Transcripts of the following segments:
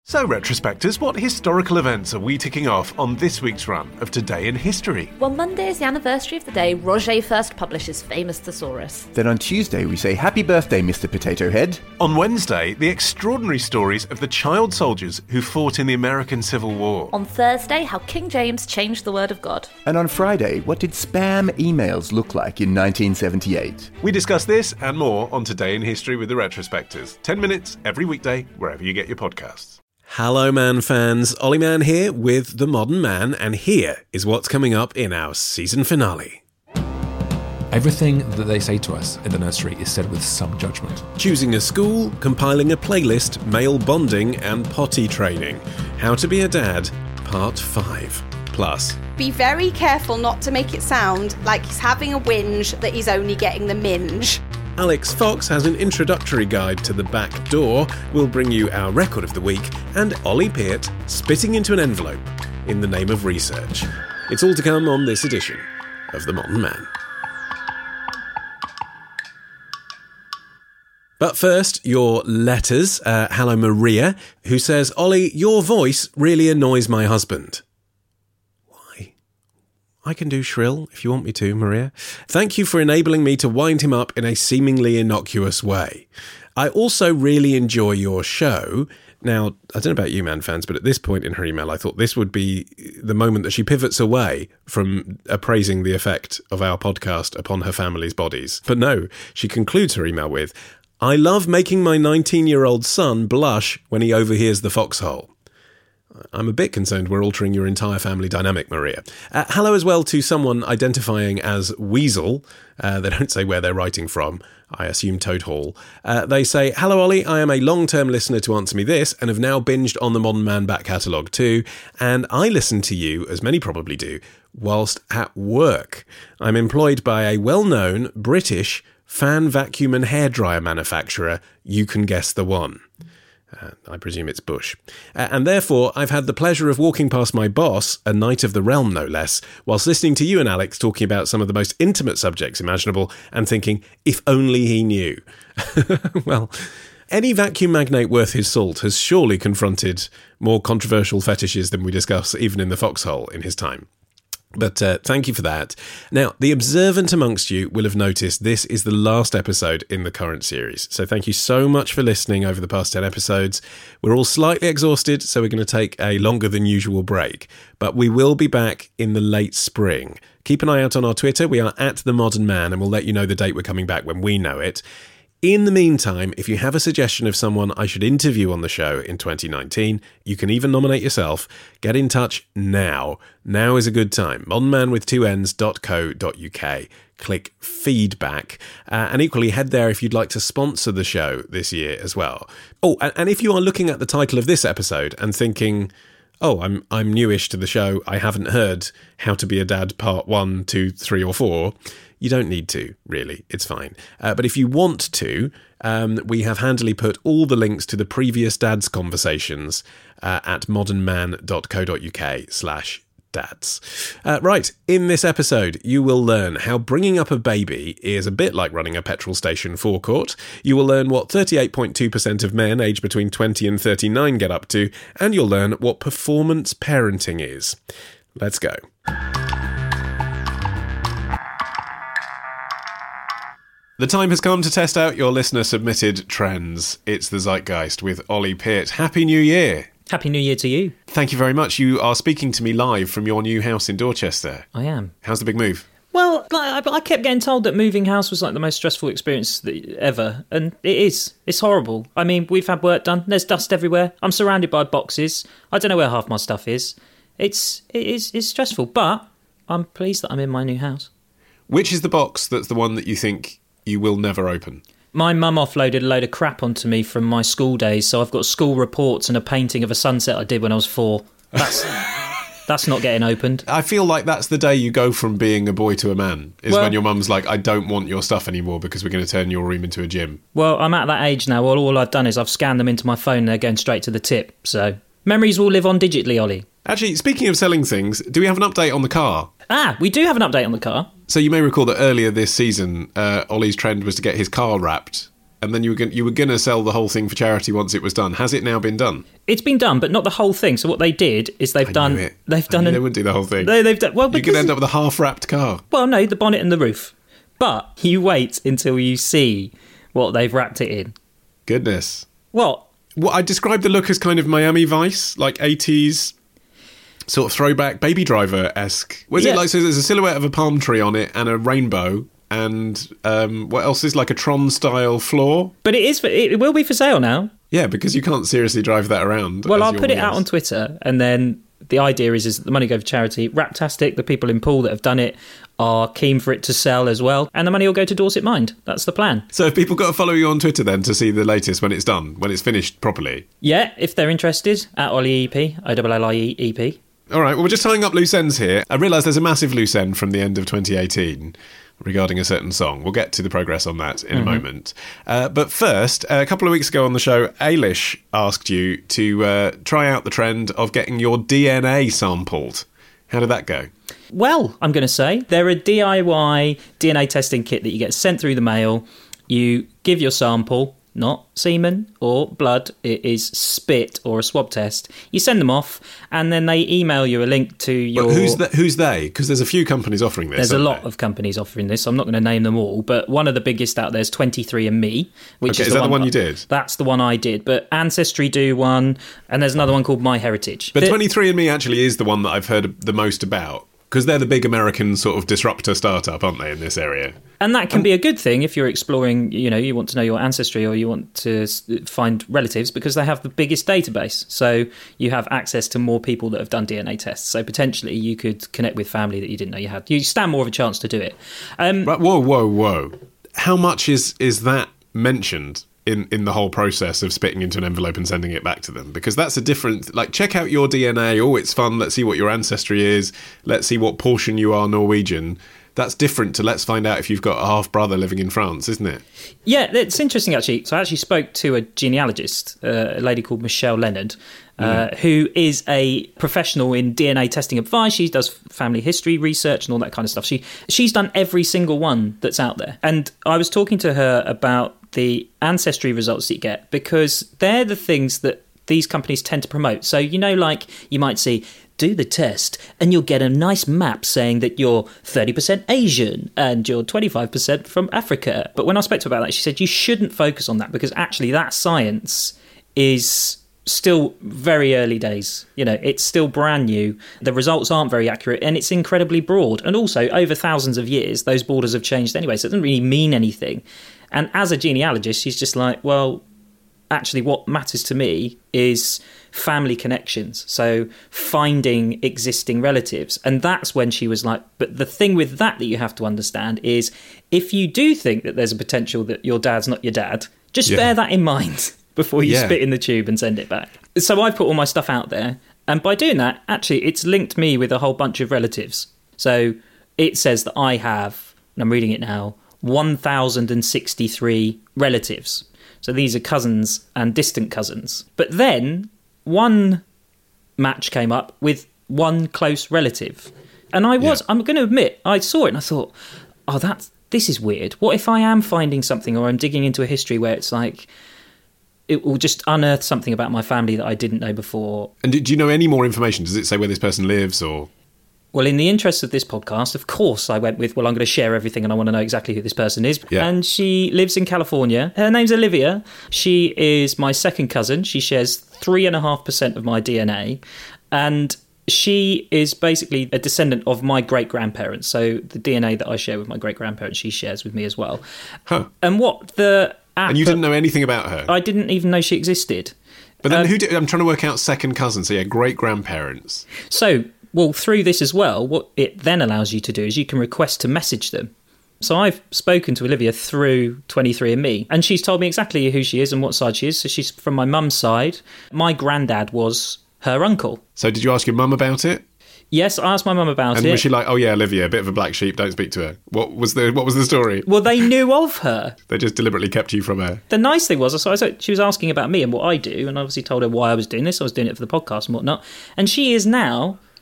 So, retrospectors, what historical events are we ticking off on this week's run of Today in History? Well, Monday is the anniversary of the day Roger first published his famous Thesaurus. Then on Tuesday we say happy birthday, Mr. Potato Head. On Wednesday, the extraordinary stories of the child soldiers who fought in the American Civil War. On Thursday, how King James changed the word of God. And on Friday, what did spam emails look like in 1978? We discuss this and more on Today in History with the Retrospectors. 10 minutes every weekday, wherever you get your podcasts. Hello Man fans, Ollie Mann here with The Modern Man, and here is what's coming up in our season finale. Everything that they say to us in the nursery is said with some judgment. Choosing a school, compiling a playlist, male bonding and potty training. How to be a dad, part 5. Plus, be very careful not to make it sound like he's having a whinge that he's only getting the minge. Alex Fox has an introductory guide to the back door. We'll bring you our record of the week, and Ollie Peart spitting into an envelope in the name of research. It's all to come on this edition of The Modern Man. But first, your letters. Hello Maria, who says, Ollie, your voice really annoys my husband. I can do shrill if you want me to, Maria. Thank you for enabling me to wind him up in a seemingly innocuous way. I also really enjoy your show. Now, I don't know about you, Man fans, but at this point in her email, I thought this would be the moment that she pivots away from appraising the effect of our podcast upon her family's bodies. But no, she concludes her email with, I love making my 19-year-old son blush when he overhears the foxhole. I'm a bit concerned we're altering your entire family dynamic, Maria. Hello as well to someone identifying as Weasel. They don't say where they're writing from. I assume Toad Hall. They say, hello Ollie, I am a long-term listener to Answer Me This and have now binged on the Modern Man back catalogue too. And I listen to you, as many probably do, whilst at work. I'm employed by a well-known British fan vacuum and hairdryer manufacturer. You can guess the one. I presume it's Bush. And therefore, I've had the pleasure of walking past my boss, a knight of the realm no less, whilst listening to you and Alex talking about some of the most intimate subjects imaginable and thinking, if only he knew. Well, any vacuum magnate worth his salt has surely confronted more controversial fetishes than we discuss even in the foxhole in his time. But thank you for that. Now, the observant amongst you will have noticed this is the last episode in the current series. So thank you so much for listening over the past 10 episodes. We're all slightly exhausted, so we're going to take a longer than usual break. But we will be back in the late spring. Keep an eye out on our Twitter. We are at The Modern Man, and we'll let you know the date we're coming back when we know it. In the meantime, if you have a suggestion of someone I should interview on the show in 2019, you can even nominate yourself. Get in touch now. Now is a good time. modernmanwith2ns.co.uk. Click feedback. And equally, head there if you'd like to sponsor the show this year as well. Oh, and if you are looking at the title of this episode and thinking, oh, I'm newish to the show, I haven't heard How to Be a Dad Part 1, 2, 3 or 4... You don't need to, really. It's fine. But if you want to, we have handily put all the links to the previous dads conversations at modernman.co.uk/dads. Right, in this episode, you will learn how bringing up a baby is a bit like running a petrol station forecourt. You will learn what 38.2% of men aged between 20 and 39 get up to, and you'll learn what performance parenting is. Let's go. The time has come to test out your listener-submitted trends. It's the Zeitgeist with Ollie Peart. Happy New Year! Happy New Year to you. Thank you very much. You are speaking to me live from your new house in Dorchester. I am. How's the big move? Well, I kept getting told that moving house was like the most stressful experience ever, and it is. It's horrible. I mean, we've had work done. There's dust everywhere. I'm surrounded by boxes. I don't know where half my stuff is. It's stressful, but I'm pleased that I'm in my new house. Which is the box that's the one that you think you will never open? My mum offloaded a load of crap onto me from my school days, so I've got school reports and a painting of a sunset I did when I was 4. That's not getting opened. I feel like that's the day you go from being a boy to a man, when your mum's like, I don't want your stuff anymore because we're going to turn your room into a gym. Well, I'm at that age now. All I've done is I've scanned them into my phone and they're going straight to the tip. So memories will live on digitally, Ollie. Actually, speaking of selling things, do we have an update on the car? We do have an update on the car. So you may recall that earlier this season, Ollie's trend was to get his car wrapped and then you were going to sell the whole thing for charity once it was done. Has it now been done? It's been done, but not the whole thing. So what they did is they've done. They wouldn't do the whole thing. They've done. Well, you could end up with a half-wrapped car. Well, no, the bonnet and the roof. But you wait until you see what they've wrapped it in. Goodness. What? Well, I described the look as kind of Miami Vice, like 80s sort of throwback Baby Driver-esque. Was it like, so there's a silhouette of a palm tree on it and a rainbow, and what else is like a Tron-style floor? But it will be for sale now. Yeah, because you can't seriously drive that around. Well, I'll put it out on Twitter, and then the idea is that the money go for charity. Raptastic, the people in Poole that have done it, are keen for it to sell as well, and the money will go to Dorset Mind. That's the plan. So have people got to follow you on Twitter then to see the latest when it's done, when it's finished properly? Yeah, if they're interested, at OllieEP, OLLIEEP. All right, well, we're just tying up loose ends here. I realise there's a massive loose end from the end of 2018 regarding a certain song. We'll get to the progress on that in a moment. But first, a couple of weeks ago on the show, Ailish asked you to try out the trend of getting your DNA sampled. How did that go? Well, I'm going to say they're a DIY DNA testing kit that you get sent through the mail. You give your sample, not semen or blood, it is spit or a swab test. You send them off, and then they email you a link to your... But who's they? Because there's a few companies offering this. There's a lot of companies offering this, so I'm not going to name them all, but one of the biggest out there is 23andMe, which is that the one you did? That's the one I did, but Ancestry do one, and there's another one called MyHeritage. But 23andMe actually is the one that I've heard the most about, because they're the big American sort of disruptor startup, aren't they, in this area? And that can be a good thing if you're exploring, you want to know your ancestry or you want to find relatives, because they have the biggest database. So you have access to more people that have done DNA tests. So potentially you could connect with family that you didn't know you had. You stand more of a chance to do it. Right, whoa. How much is that mentioned in the whole process of spitting into an envelope and sending it back to them? Because that's a different, like, check out your DNA, oh, it's fun, let's see what your ancestry is, let's see what portion you are Norwegian. That's different to let's find out if you've got a half-brother living in France, isn't it? Yeah, it's interesting, actually. So I actually spoke to a genealogist, a lady called Michelle Leonard, who is a professional in DNA testing advice. She does family history research and all that kind of stuff. She's done every single one that's out there. And I was talking to her about the ancestry results that you get, because they're the things that these companies tend to promote. So, like you might see, do the test and you'll get a nice map saying that you're 30% Asian and you're 25% from Africa. But when I spoke to her about that, she said you shouldn't focus on that, because actually that science is still very early days. It's still brand new. The results aren't very accurate, and it's incredibly broad. And also, over thousands of years, those borders have changed anyway, so it doesn't really mean anything. And as a genealogist, she's just like, well, actually what matters to me is family connections, so finding existing relatives. And that's when she was like, but the thing with that you have to understand is, if you do think that there's a potential that your dad's not your dad, just bear that in mind before you spit in the tube and send it back. So I put all my stuff out there, and by doing that, actually it's linked me with a whole bunch of relatives. So it says that I have, and I'm reading it now, 1,063 relatives. So these are cousins and distant cousins. But then one match came up with one close relative. And I'm going to admit, I saw it and I thought, this is weird. What if I am finding something, or I'm digging into a history where it's like, it will just unearth something about my family that I didn't know before. And do you know any more information? Does it say where this person lives, or... Well, in the interest of this podcast, of course, I went with, I'm going to share everything and I want to know exactly who this person is. Yeah. And she lives in California. Her name's Olivia. She is my second cousin. She shares 3.5% of my DNA. And she is basically a descendant of my great-grandparents. So the DNA that I share with my great-grandparents, she shares with me as well. Huh. And what the... And you didn't know anything about her? I didn't even know she existed. But then I'm trying to work out second cousin. So, great-grandparents. So... Well, through this as well, what it then allows you to do is you can request to message them. So I've spoken to Olivia through 23andMe, and she's told me exactly who she is and what side she is. So she's from my mum's side. My granddad was her uncle. So did you ask your mum about it? Yes, I asked my mum about it. And was she like, oh yeah, Olivia, a bit of a black sheep, don't speak to her? What was the story? Well, they knew of her. They just deliberately kept you from her. The nice thing was, she was asking about me and what I do, and I obviously told her why I was doing this. I was doing it for the podcast and whatnot. And she is now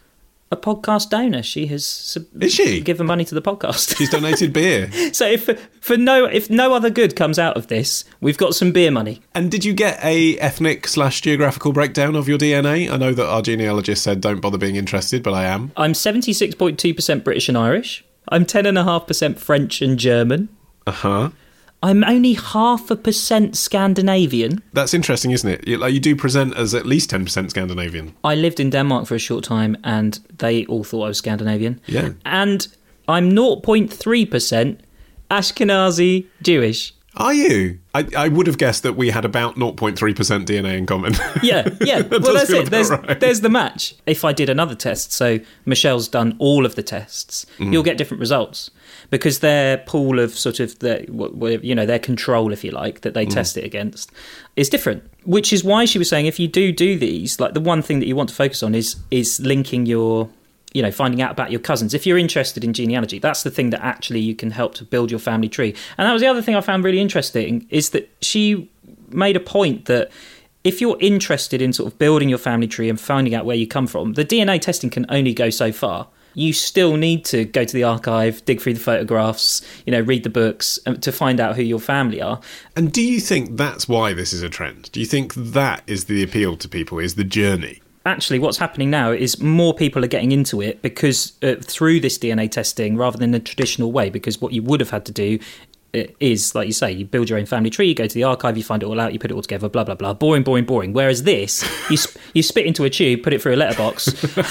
a podcast donor. She has Is she? given money to the podcast. She's donated beer. So if no other good comes out of this, we've got some beer money. And did you get a ethnic/geographical breakdown of your DNA? I know that our genealogist said don't bother being interested, but I am. I'm 76.2% British and Irish. I'm 10.5% French and German. Uh-huh. I'm only 0.5% Scandinavian. That's interesting, isn't it? You do present as at least 10% Scandinavian. I lived in Denmark for a short time and they all thought I was Scandinavian. Yeah. And I'm 0.3% Ashkenazi Jewish. Are you? I would have guessed that we had about 0.3% DNA in common. Yeah. That Well, does that's feel it. about right. There's the match. If I did another test, so Michelle's done all of the tests, you'll get different results because their pool of sort of their control, if you like, that they test it against is different. Which is why she was saying if you do these, like the one thing that you want to focus on is linking your, finding out about your cousins. If you're interested in genealogy, that's the thing that actually you can help to build your family tree. And that was the other thing I found really interesting is that she made a point that if you're interested in sort of building your family tree and finding out where you come from, the DNA testing can only go so far. You still need to go to the archive, dig through the photographs, read the books to find out who your family are. And do you think that's why this is a trend? Do you think that is the appeal to people, is the journey? Actually, what's happening now is more people are getting into it because through this DNA testing rather than the traditional way, because what you would have had to do is, like you say, you build your own family tree, you go to the archive, you find it all out, you put it all together, blah, blah, blah. Boring. Whereas this, you spit into a tube, put it through a letterbox,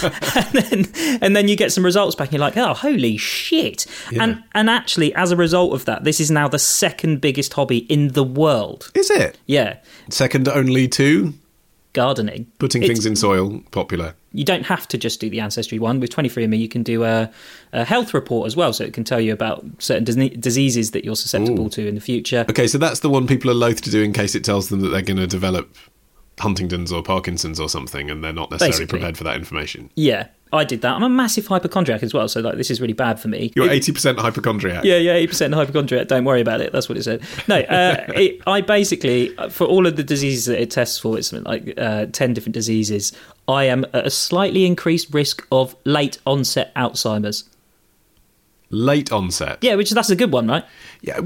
and then you get some results back and you're like, oh, holy shit. Yeah. And actually, as a result of that, this is now the second biggest hobby in the world. Is it? Yeah. Second only to? Gardening. Putting things in soil, popular. You don't have to just do the Ancestry one. With 23andMe, you can do a health report as well, so it can tell you about certain diseases that you're susceptible to in the future. Okay, so that's the one people are loath to do in case it tells them that they're going to develop Huntington's or Parkinson's or something, and they're not necessarily prepared for that information. Yeah, I did that. I'm a massive hypochondriac as well, so this is really bad for me. You're 80% hypochondriac. Yeah, 80% hypochondriac. Don't worry about it. That's what it said. No, I basically, for all of the diseases that it tests for, it's something like 10 different diseases, I am at a slightly increased risk of late onset Alzheimer's. Late onset? Yeah, that's a good one, right? Yeah.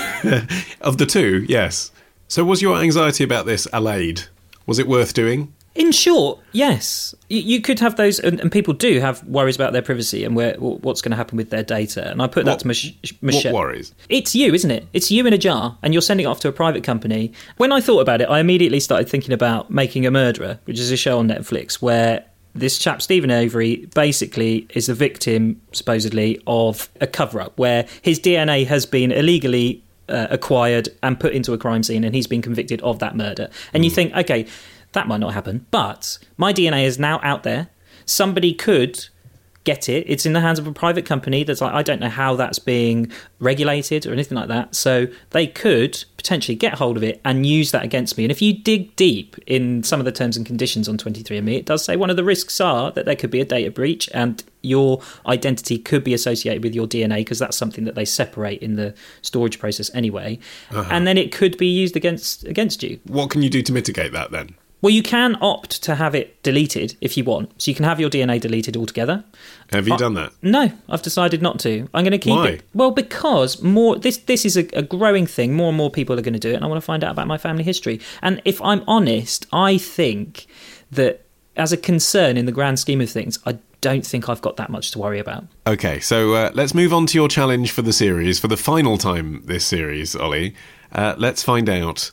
Of the two, yes. So was your anxiety about this allayed? Was it worth doing? In short, yes. You could have those, and people do have worries about their privacy and what's going to happen with their data. And I put that to Michelle. What worries? It's you, isn't it? It's you in a jar, and you're sending it off to a private company. When I thought about it, I immediately started thinking about Making a Murderer, which is a show on Netflix where this chap, Stephen Avery, basically is a victim, supposedly, of a cover-up where his DNA has been illegally acquired and put into a crime scene, and he's been convicted of that murder. And you think, okay, that might not happen, but my DNA is now out there. Somebody could get it. It's in the hands of a private company that's I don't know how that's being regulated or anything like that. So they could potentially get hold of it and use that against me. And if you dig deep in some of the terms and conditions on 23andMe, it does say one of the risks are that there could be a data breach and your identity could be associated with your DNA because that's something that they separate in the storage process anyway. And then it could be used against you. What can you do to mitigate that then? Well, you can opt to have it deleted if you want. So you can have your DNA deleted altogether. Have you done that? No, I've decided not to. I'm going to keep Why? it. Well, because this is a growing thing. More and more people are going to do it, and I want to find out about my family history. And if I'm honest, I think that as a concern in the grand scheme of things, I don't think I've got that much to worry about. Okay, so let's move on to your challenge for the series, for the final time this series, Ollie. Let's find out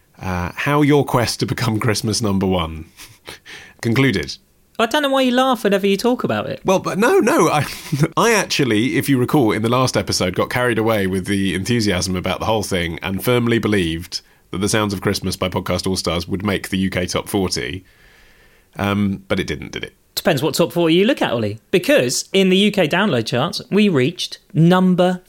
how your quest to become Christmas number one concluded. I don't know why you laugh whenever you talk about it. Well, but no. I actually, if you recall, in the last episode, got carried away with the enthusiasm about the whole thing and firmly believed that The Sounds of Christmas by Podcast All Stars would make the UK top 40. But it didn't, did it? Depends what top 40 you look at, Ollie. Because in the UK download charts, we reached number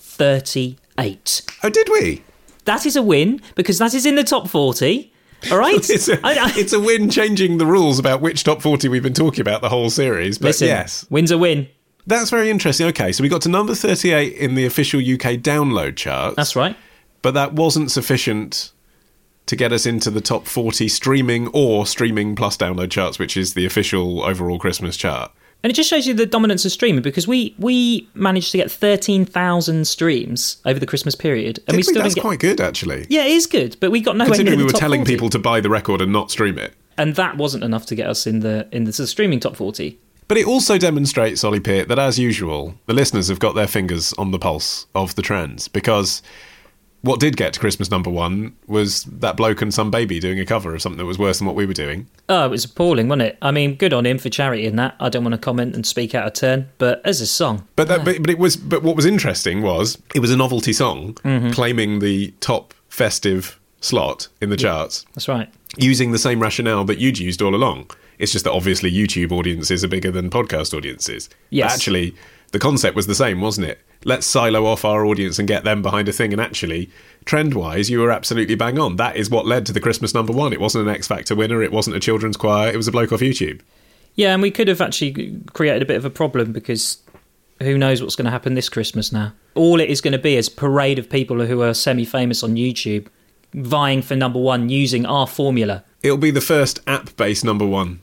38. Oh, did we? That is a win, because that is in the top 40. All right? It's a win changing the rules about which top 40 we've been talking about the whole series. But listen, yes. Win's a win. That's very interesting. Okay, so we got to number 38 in the official UK download charts. That's right. But that wasn't sufficient to get us into the top 40 streaming or streaming plus download charts, which is the official overall Christmas chart. And it just shows you the dominance of streaming, because we managed to get 13,000 streams over the Christmas period, and we still that's didn't get... quite good, actually. Yeah, it is good, but we got nowhere near Considering the we were top telling 40. people to buy the record and not stream it. And that wasn't enough to get us in the streaming top 40. But it also demonstrates, Ollie Peart, that as usual, the listeners have got their fingers on the pulse of the trends, because what did get to Christmas number one was that bloke and some baby doing a cover of something that was worse than what we were doing. Oh, it was appalling, wasn't it? I mean, good on him for charity in that. I don't want to comment and speak out of turn, but as a song. But what was interesting was it was a novelty song claiming the top festive slot in the charts. That's right. Using the same rationale that you'd used all along. It's just that obviously YouTube audiences are bigger than podcast audiences. Yes. But actually, the concept was the same, wasn't it? Let's silo off our audience and get them behind a thing. And actually, trend-wise, you were absolutely bang on. That is what led to the Christmas number one. It wasn't an X Factor winner. It wasn't a children's choir. It was a bloke off YouTube. Yeah, and we could have actually created a bit of a problem, because who knows what's going to happen this Christmas now. All it is going to be is a parade of people who are semi-famous on YouTube vying for number one using our formula. It'll be the first app-based number one.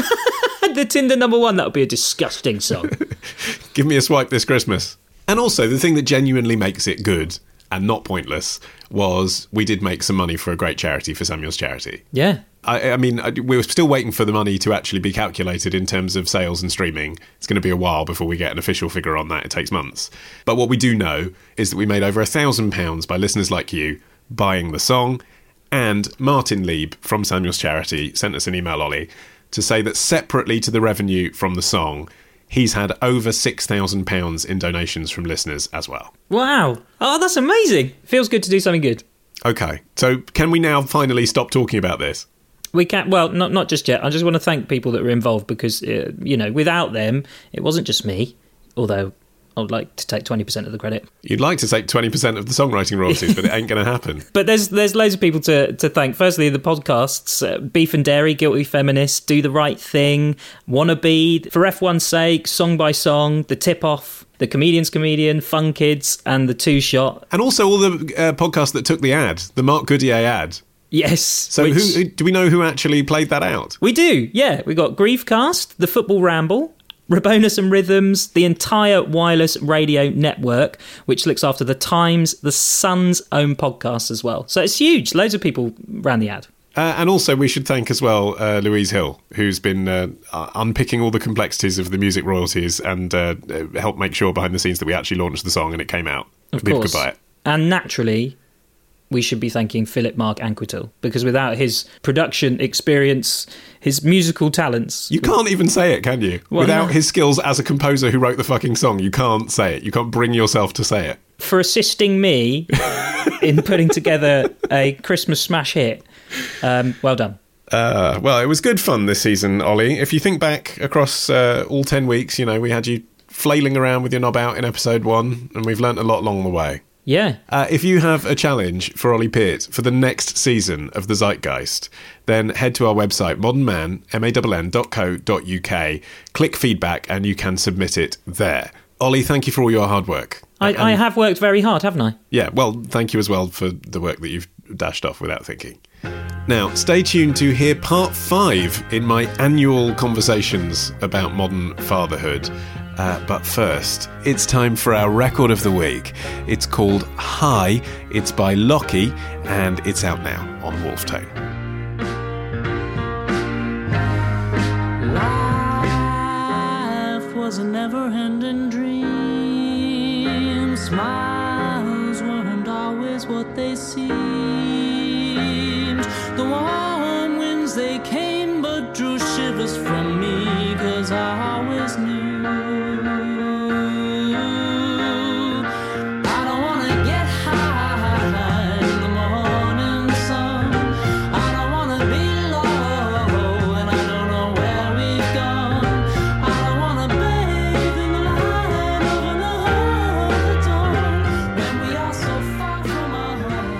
The Tinder number one, that would be a disgusting song. Give me a swipe this Christmas. And also, the thing that genuinely makes it good and not pointless was we did make some money for a great charity, for Samuel's charity. Yeah. I mean, we were still waiting for the money to actually be calculated in terms of sales and streaming. It's going to be a while before we get an official figure on that. It takes months. But what we do know is that we made over £1,000 by listeners like you buying the song. And Martin Lieb from Samuel's charity sent us an email, Ollie, to say that separately to the revenue from the song, he's had over £6,000 in donations from listeners as well. Wow. Oh, that's amazing. Feels good to do something good. Okay, so can we now finally stop talking about this? We can't. Well, not just yet. I just want to thank people that were involved, because, without them, it wasn't just me, although I would like to take 20% of the credit. You'd like to take 20% of the songwriting royalties, but it ain't going to happen. But there's loads of people to thank. Firstly, the podcasts, Beef and Dairy, Guilty Feminist, Do the Right Thing, Wannabe, For F1's Sake, Song by Song, The Tip Off, The Comedian's Comedian, Fun Kids, and The Two Shot. And also all the podcasts that took the ad, the Mark Goodier ad. Yes. So who do we know who actually played that out? We do, yeah. We got Griefcast, The Football Ramble, Rabonus and Rhythms, the entire wireless radio network, which looks after the Times, the Sun's own podcast as well. So it's huge. Loads of people ran the ad. And also we should thank as well Louise Hill, who's been unpicking all the complexities of the music royalties and helped make sure behind the scenes that we actually launched the song and it came out. Of People course. could buy it. And naturally, we should be thanking Philip Mark Anquetil, because without his production experience, his musical talents... You can't even say it, can you? Well, without no. his skills as a composer who wrote the fucking song, you can't say it. You can't bring yourself to say it. For assisting me in putting together a Christmas smash hit, well done. Well, it was good fun this season, Ollie. If you think back across all 10 weeks, we had you flailing around with your knob out in episode 1, and we've learnt a lot along the way. Yeah. If you have a challenge for Ollie Peart for the next season of The Zeitgeist, then head to our website, modernman.co.uk, click feedback, and you can submit it there. Ollie, thank you for all your hard work. I have worked very hard, haven't I? Yeah, well, thank you as well for the work that you've dashed off without thinking. Now, stay tuned to hear part 5 in my annual conversations about modern fatherhood. But first, it's time for our record of the week. It's called High, it's by Lockie, and it's out now on Wolftone. Life was a never-ending dream. Smiles weren't always what they seemed. The warm winds, they came but drew shivers from me, 'cause I always knew I don't wanna get high in the morning sun. I don't wanna be low and I don't know where we've gone. I don't wanna bathe in the light of another dawn when we are so far from our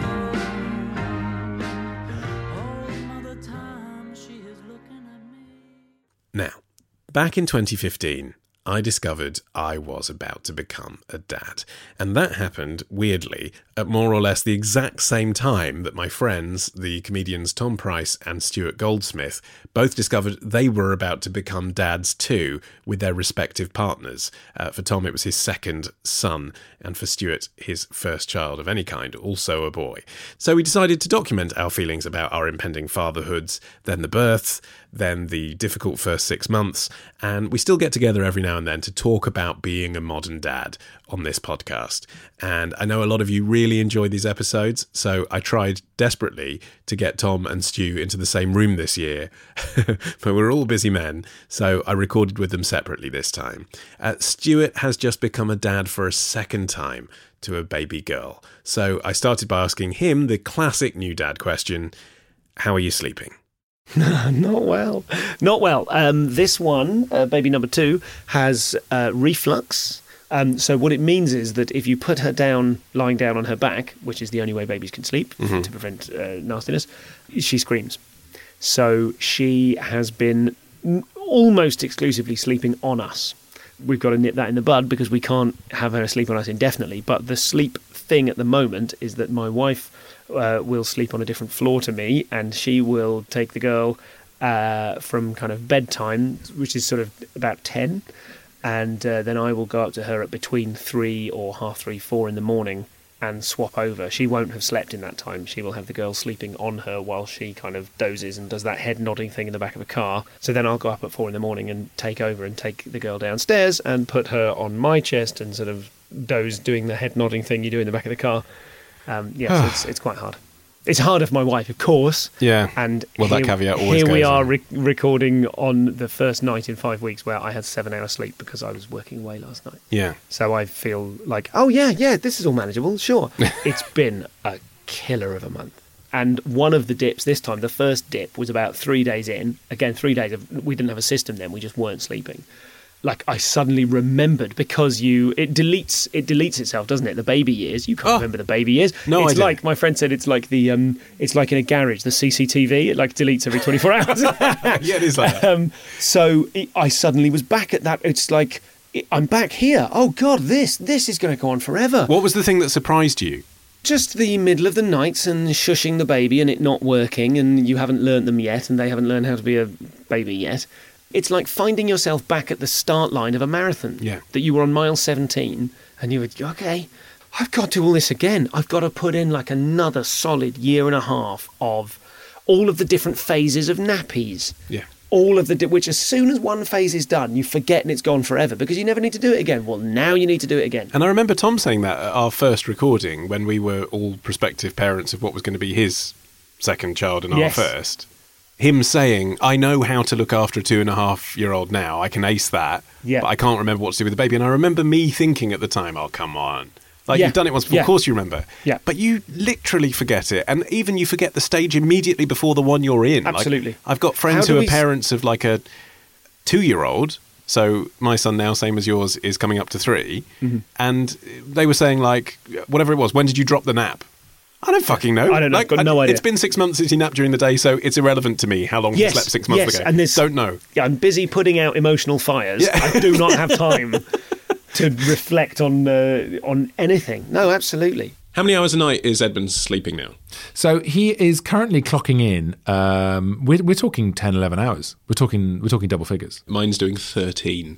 home. Oh, Mother Time, she is looking at me. Now, back in 2015, I discovered I was about to become a dad. And that happened, weirdly, at more or less the exact same time that my friends, the comedians Tom Price and Stuart Goldsmith, both discovered they were about to become dads too, with their respective partners. For Tom, it was his second son, and for Stuart, his first child of any kind, also a boy. So we decided to document our feelings about our impending fatherhoods, then the births, then the difficult first 6 months, and we still get together every now and then to talk about being a modern dad on this podcast. And I know a lot of you really enjoy these episodes, so I tried desperately to get Tom and Stu into the same room this year, but we're all busy men, so I recorded with them separately this time. Stuart has just become a dad for a second time to a baby girl, so I started by asking him the classic new dad question: how are you sleeping? Not well. This one, baby number 2, has reflux. So what it means is that if you put her down, lying down on her back, which is the only way babies can sleep to prevent nastiness, she screams. So she has been almost exclusively sleeping on us. We've got to nip that in the bud because we can't have her sleep on us indefinitely. But the sleep thing at the moment is that my wife will sleep on a different floor to me, and she will take the girl from kind of bedtime, which is sort of about 10, and then I will go up to her at between 3 or half 3, 4 in the morning and swap over. She won't have slept in that time. She will have the girl sleeping on her while she kind of dozes and does that head nodding thing in the back of a car. So then I'll go up at 4 in the morning and take over and take the girl downstairs and put her on my chest and sort of doze doing the head nodding thing you do in the back of the car. So it's quite hard. It's harder for my wife, of course. Yeah. And well, that caveat always here we goes are in. recording on the first night in 5 weeks where I had 7 hours sleep because I was working away last night. Yeah. So I feel like, oh yeah, this is all manageable, sure. It's been a killer of a month. And one of the dips this time, the first dip, was about 3 days in. Again, 3 days we didn't have a system then, we just weren't sleeping. Like, I suddenly remembered because it deletes itself, doesn't it? The baby years, you can't remember the baby years. No, it's I like my friend said, it's like it's like in a garage, the CCTV. It like deletes every 24 hours. Yeah, it is like that. I suddenly was back at that. It's like I'm back here. Oh God, this is going to go on forever. What was the thing that surprised you? Just the middle of the nights and shushing the baby and it not working, and you haven't learnt them yet, and they haven't learned how to be a baby yet. It's like finding yourself back at the start line of a marathon. Yeah. That you were on mile 17 and you would, okay, I've got to do all this again. I've got to put in like another solid year and a half of all of the different phases of nappies. Yeah. All of which as soon as one phase is done, you forget and it's gone forever because you never need to do it again. Well, now you need to do it again. And I remember Tom saying that at our first recording when we were all prospective parents of what was going to be his second child and our first. Him saying, I know how to look after a 2.5-year-old now. I can ace that. Yeah. But I can't remember what to do with the baby. And I remember me thinking at the time, oh, come on. Like, you've done it once before. Of course you remember. Yeah. But you literally forget it. And even you forget the stage immediately before the one you're in. Absolutely. Like, I've got friends who are parents of like a 2-year-old. So my son now, same as yours, is coming up to 3. Mm-hmm. And they were saying, like, whatever it was, when did you drop the nap? I don't fucking know. I don't know. I've got no idea. It's been 6 months since he napped during the day, so it's irrelevant to me how long he slept 6 months ago. And don't know. Yeah, I'm busy putting out emotional fires. Yeah. I do not have time to reflect on anything. No, absolutely. How many hours a night is Edmund sleeping now? So he is currently clocking in. We're talking 10, 11 hours. We're talking double figures. Mine's doing 13.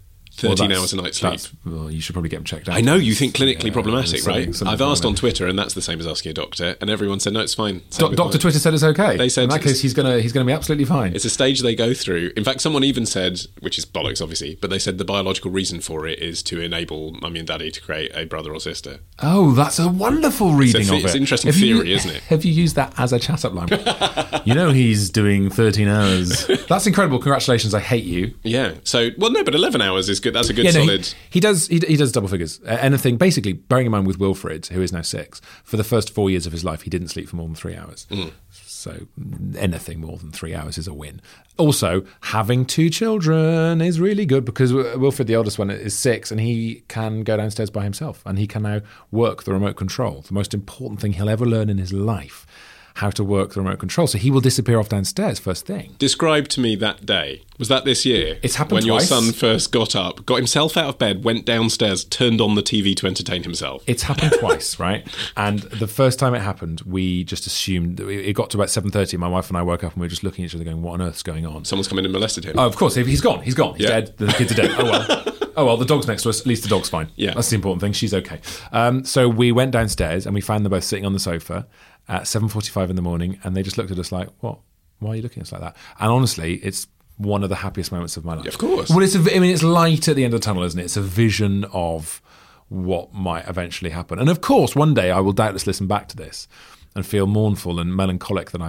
13 hours a night sleep. Well, you should probably get him checked out. I know you think clinically problematic, right? Something I've asked on Twitter, and that's the same as asking a doctor, and everyone said no, it's fine. Dr. Twitter said it's okay. They said in that case he's going to be absolutely fine. It's a stage they go through. In fact, someone even said, which is bollocks, obviously, but they said the biological reason for it is to enable mummy and daddy to create a brother or sister. Oh, that's a wonderful reading of it. It's an interesting theory, isn't it? Have you used that as a chat-up line? You know he's doing 13 hours. That's incredible. Congratulations. I hate you. Yeah. So, well, no, but 11 hours is good. That's a good solid. He does double figures. Anything, basically, bearing in mind with Wilfred, who is now 6, for the first 4 years of his life, he didn't sleep for more than 3 hours. Mm. So anything more than 3 hours is a win. Also, having 2 children is really good because Wilfred, the oldest one, is 6 and he can go downstairs by himself and he can now work the remote control, the most important thing he'll ever learn in his life. how to work the remote control. So he will disappear off downstairs first thing. Describe to me that day. Was that this year? It's happened when twice. your son first got up, got himself out of bed, went downstairs, turned on the TV to entertain himself. It's happened twice, right? And the first time it happened, we just assumed it got to about 7:30. My wife and I woke up and we were just looking at each other, going, "What on earth's going on?" Someone's come in and molested him. Oh, of course, he's gone. He's gone. He's Yeah. dead. The kids are dead. Oh well. Oh well, the dog's next to us. At least the dog's fine. Yeah. That's the important thing. She's okay. So we went downstairs and we found them both sitting on the sofa at 7:45 in the morning, and they just looked at us like, "What? Why are you looking at us like that?" And honestly, it's one of the happiest moments of my life. Of course. Well, it's light at the end of the tunnel, isn't it? It's a vision of what might eventually happen. And of course, one day I will doubtless listen back to this and feel mournful and melancholic that I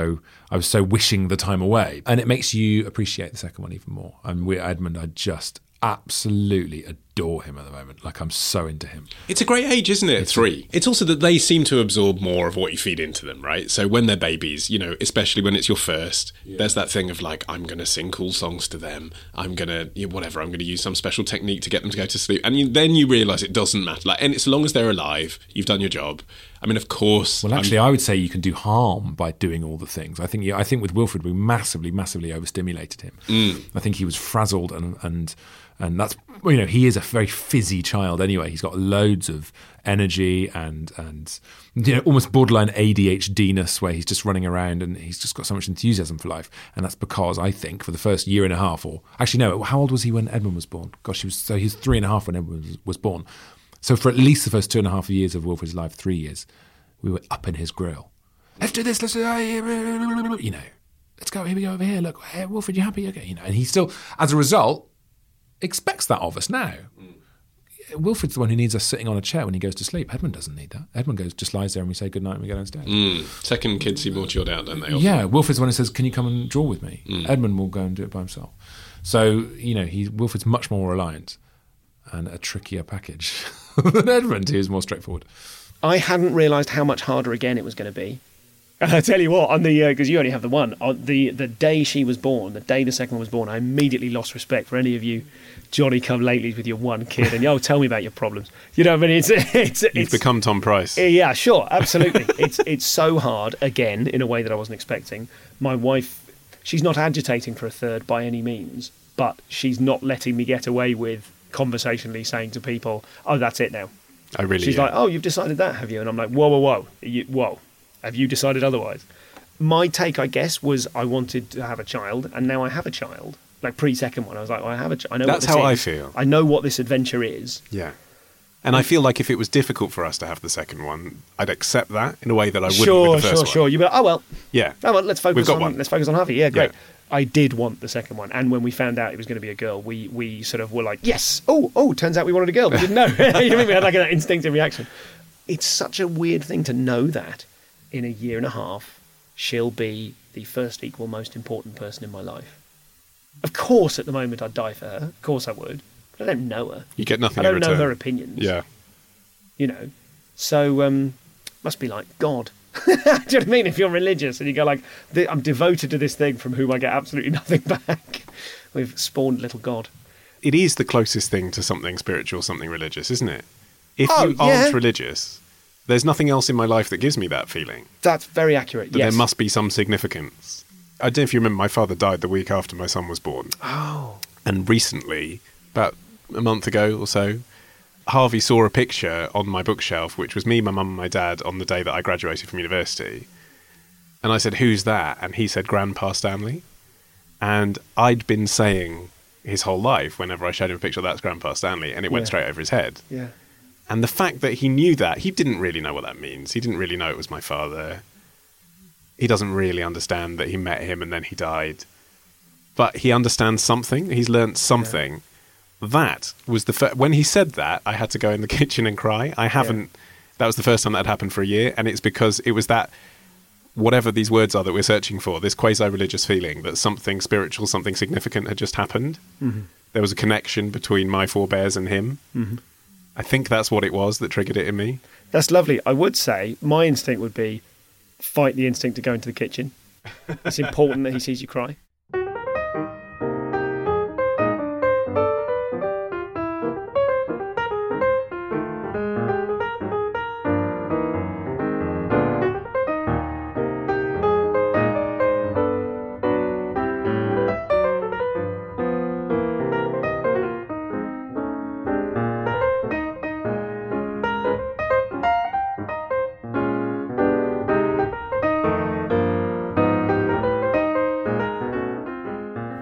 was so wishing the time away. And it makes you appreciate the second one even more. And Edmund, I just absolutely adore him at the moment. Like, I'm so into him. It's a great age, isn't it? 3. It's also that they seem to absorb more of what you feed into them, right? So when they're babies, especially when it's your first, there's that thing of like, I'm going to sing cool songs to them. I'm going to, whatever, I'm going to use some special technique to get them to go to sleep. And then you realise it doesn't matter. Like, and as long as they're alive, you've done your job. I mean, of course. Well, actually, I would say you can do harm by doing all the things. I think with Wilfred, we massively overstimulated him. I think he was frazzled and that's, he is a very fizzy child anyway. He's got loads of energy and almost borderline ADHD-ness where he's just running around and he's just got so much enthusiasm for life. And that's because, I think, for the first year and a half, or actually no, how old was he when Edmund was born? Gosh, he was 3.5 when Edmund was born. So for at least the first 2.5 years of Wilfred's life, 3 years, we were up in his grill. Let's do this, let's do that, let's go, here we go over here, look, hey, Wilfred, you happy? Okay, and he still, as a result, expects that of us now. Wilfred's the one who needs us sitting on a chair when he goes to sleep. Edmund doesn't need that. Edmund just lies there and we say goodnight and we go downstairs. Second kids seem more chilled out, don't they? Often? Yeah, Wilfred's the one who says, can you come and draw with me? Edmund will go and do it by himself. So, Wilfred's much more reliant and a trickier package than Edmund, who's more straightforward. I hadn't realised how much harder again it was going to be. And I tell you what, on the because you only have the one, on the day she was born, the day the second one was born, I immediately lost respect for any of you Johnny-come-latelys with your one kid and, tell me about your problems. You know what I mean? You've become Tom Price. Yeah, sure, absolutely. It's so hard, again, in a way that I wasn't expecting. My wife, she's not agitating for a third by any means, but she's not letting me get away with conversationally saying to people, oh, that's it now. She's like, oh, you've decided that, have you? And I'm like, whoa. Whoa. Have you decided otherwise? My take, I guess, was I wanted to have a child, and now I have a child. Like pre-second one, I was like, I have a child. I know That's what this how I is. feel. I know what this adventure is. Yeah. And I feel like if it was difficult for us to have the second one, I'd accept that in a way that I wouldn't with the first one. Sure. You'd be like, oh, well. Yeah. Oh, well, let's focus on Harvey. Yeah, great. Yeah. I did want the second one. And when we found out it was going to be a girl, we sort of were like, yes. Oh, turns out we wanted a girl. We didn't know. You know, we had like an instinctive reaction. It's such a weird thing to know that in a year and a half, she'll be the first equal most important person in my life. Of course, at the moment, I'd die for her. Of course I would. But I don't know her. You get nothing I don't in know return. her opinions. Yeah. So, must be like God. Do you know what I mean? If you're religious and you go like, I'm devoted to this thing from whom I get absolutely nothing back. We've spawned little God. It is the closest thing to something spiritual, something religious, isn't it? If Oh, you yeah. aren't religious, there's nothing else in my life that gives me that feeling. That's very accurate, That yes. there must be some significance. I don't know if you remember, my father died the week after my son was born. Oh. And recently, about a month ago or so, Harvey saw a picture on my bookshelf, which was me, my mum and my dad on the day that I graduated from university. And I said, who's that? And he said, Grandpa Stanley. And I'd been saying his whole life, whenever I showed him a picture, that's Grandpa Stanley, and it went Yeah. straight over his head. Yeah. And the fact that he knew that, he didn't really know what that means. He didn't really know it was my father. He doesn't really understand that he met him and then he died. But he understands something. He's learnt something. Yeah. That was the when he said that, I had to go in the kitchen and cry. I haven't. Yeah. That was the first time that had happened for a year, and it's because it was that, whatever these words are that we're searching for, this quasi-religious feeling that something spiritual, something significant had just happened. Mm-hmm. There was a connection between my forebears and him. Mm-hmm. I think that's what it was that triggered it in me. That's lovely. I would say my instinct would be fight the instinct to go into the kitchen. It's important that he sees you cry.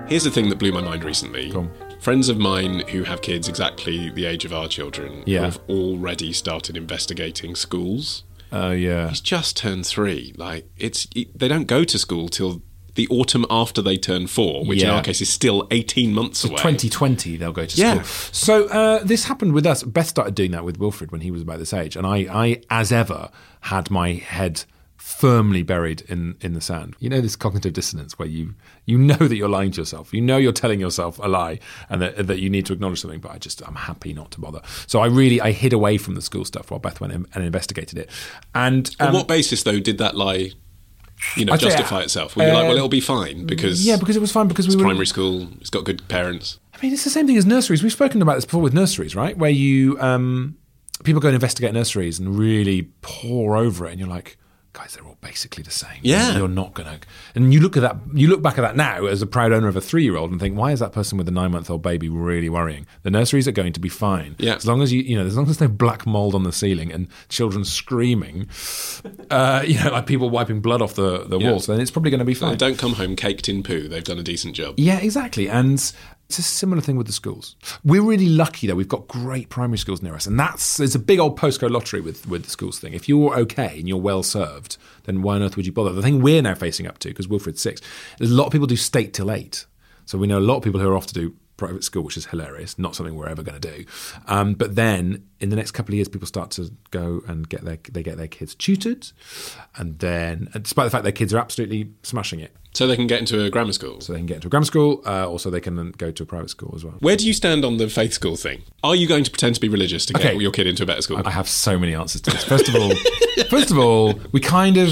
Here's the thing that blew my mind recently. Go on. Friends of mine who have kids exactly the age of our children Yeah. have already started investigating schools. Oh, yeah. He's just turned 3. Like, they don't go to school till the autumn after they turn 4, which in Yeah. our case is still 18 months away. 2020, they'll go to school. Yeah. So this happened with us. Beth started doing that with Wilfred when he was about this age. And I as ever, had my head firmly buried in the sand. You know this cognitive dissonance where you know that you're lying to yourself. You know you're telling yourself a lie and that you need to acknowledge something, but I'm happy not to bother. So I hid away from the school stuff while Beth went and investigated it. And On what basis, though, did that lie, I'd say, justify itself? Were you like, well, it'll be fine because because it was fine because it's we were primary school, it's got good parents. I mean, it's the same thing as nurseries. We've spoken about this before with nurseries, right? Where you people go and investigate nurseries and really pore over it, and you're like, guys, they're all basically the same. Yeah. You're not going to... And you look back at that now as a proud owner of a 3-year-old and think, why is that person with a 9-month-old baby really worrying? The nurseries are going to be fine. Yeah. As long as as long as there's no black mold on the ceiling and children screaming, like people wiping blood off the walls, then it's probably going to be fine. Don't come home caked in poo. They've done a decent job. Yeah, exactly. And it's a similar thing with the schools. We're really lucky that we've got great primary schools near us. And it's a big old postcode lottery with the schools thing. If you're okay and you're well served, then why on earth would you bother? The thing we're now facing up to, because Wilfred's 6, there's a lot of people do state till 8. So we know a lot of people who are off to do private school, which is hilarious, not something we're ever going to do. But then in the next couple of years, people start to go and get their kids tutored. And then, despite the fact their kids are absolutely smashing it, So they can get into a grammar school. so they can get into a grammar school, or so they can then go to a private school as well. Where do you stand on the faith school thing? Are you going to pretend to be religious to get your kid into a better school? I have so many answers to this. First of all, we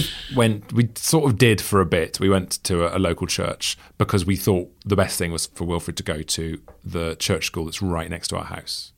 sort of did for a bit. We went to a local church because we thought the best thing was for Wilfred to go to the church school that's right next to our house.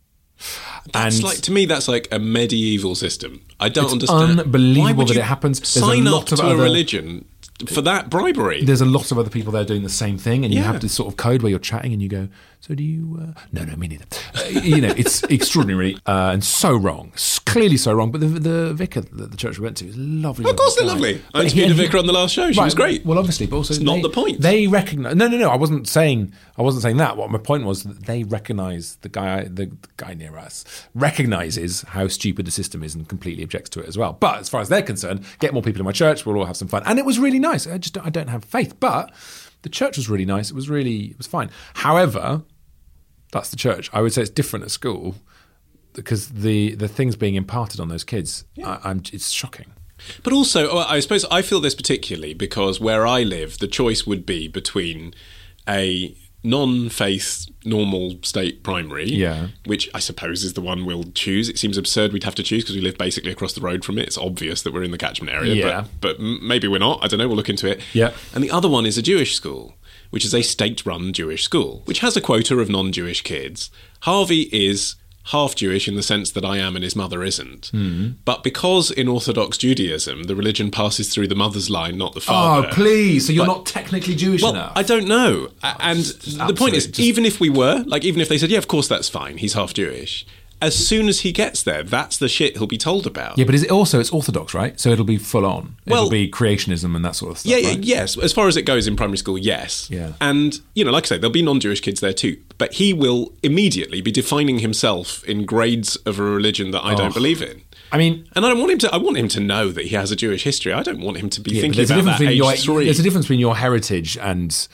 That's to me, that's like a medieval system. I don't understand. Unbelievable Why would that you it happens. Sign up to a religion for that bribery. There's a lot of other people there doing the same thing, and you have this sort of code where you're chatting and you go, so do you... No, me neither. It's extraordinary and so wrong. Clearly so wrong, but the vicar that the church we went to is lovely. Of course they're lovely. I interviewed a vicar on the last show. She was great. Well, obviously, but also... It's not the point. They recognise... No, I wasn't saying that. What my point was that they recognise the guy near us recognises how stupid the system is and completely objects to it as well. But as far as they're concerned, get more people in my church, we'll all have some fun. And it was really nice. I don't have faith, but the church was really nice. It was fine. However, that's the church. I would say it's different at school because the things being imparted on those kids, it's shocking. But also, I suppose I feel this particularly because where I live, the choice would be between a non-faith normal state primary, which I suppose is the one we'll choose. It seems absurd we'd have to choose because we live basically across the road from it. It's obvious that we're in the catchment area, but maybe we're not. I don't know. We'll look into it. Yeah. And the other one is a Jewish school, which is a state-run Jewish school, which has a quota of non-Jewish kids. Harvey is half Jewish in the sense that I am and his mother isn't. But because in Orthodox Judaism, the religion passes through the mother's line, not the father. Oh, please. So you're not technically Jewish enough? I don't know. And the point is, even if we were, even if they said, yeah, of course that's fine, he's half Jewish, as soon as he gets there, that's the shit he'll be told about. Yeah, but it's Orthodox, right? So it'll be full on. It'll be creationism and that sort of stuff. Yeah, right? yes. As far as it goes in primary school, yes. Yeah. And, like I say, there'll be non-Jewish kids there too. But he will immediately be defining himself in grades of a religion that I don't believe in. I mean... And I want him to know that he has a Jewish history. I don't want him to be thinking about that age 3. There's a difference between your heritage and...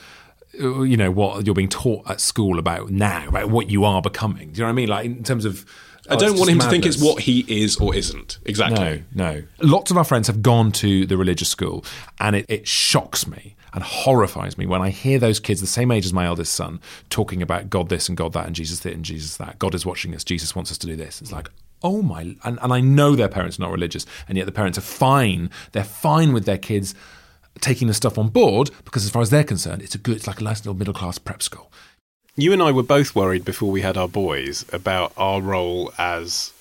what you're being taught at school about now, about what you are becoming. Do you know what I mean? Like, in terms of... I don't want him to think it's what he is or isn't. Exactly. No. Lots of our friends have gone to the religious school, and it shocks me and horrifies me when I hear those kids, the same age as my eldest son, talking about God this and God that and Jesus this and Jesus that. God is watching us. Jesus wants us to do this. It's like... oh my... And I know their parents are not religious, and yet the parents are fine. They're fine with their kids taking the stuff on board because as far as they're concerned, it's like a nice little middle-class prep school. You and I were both worried before we had our boys about our role as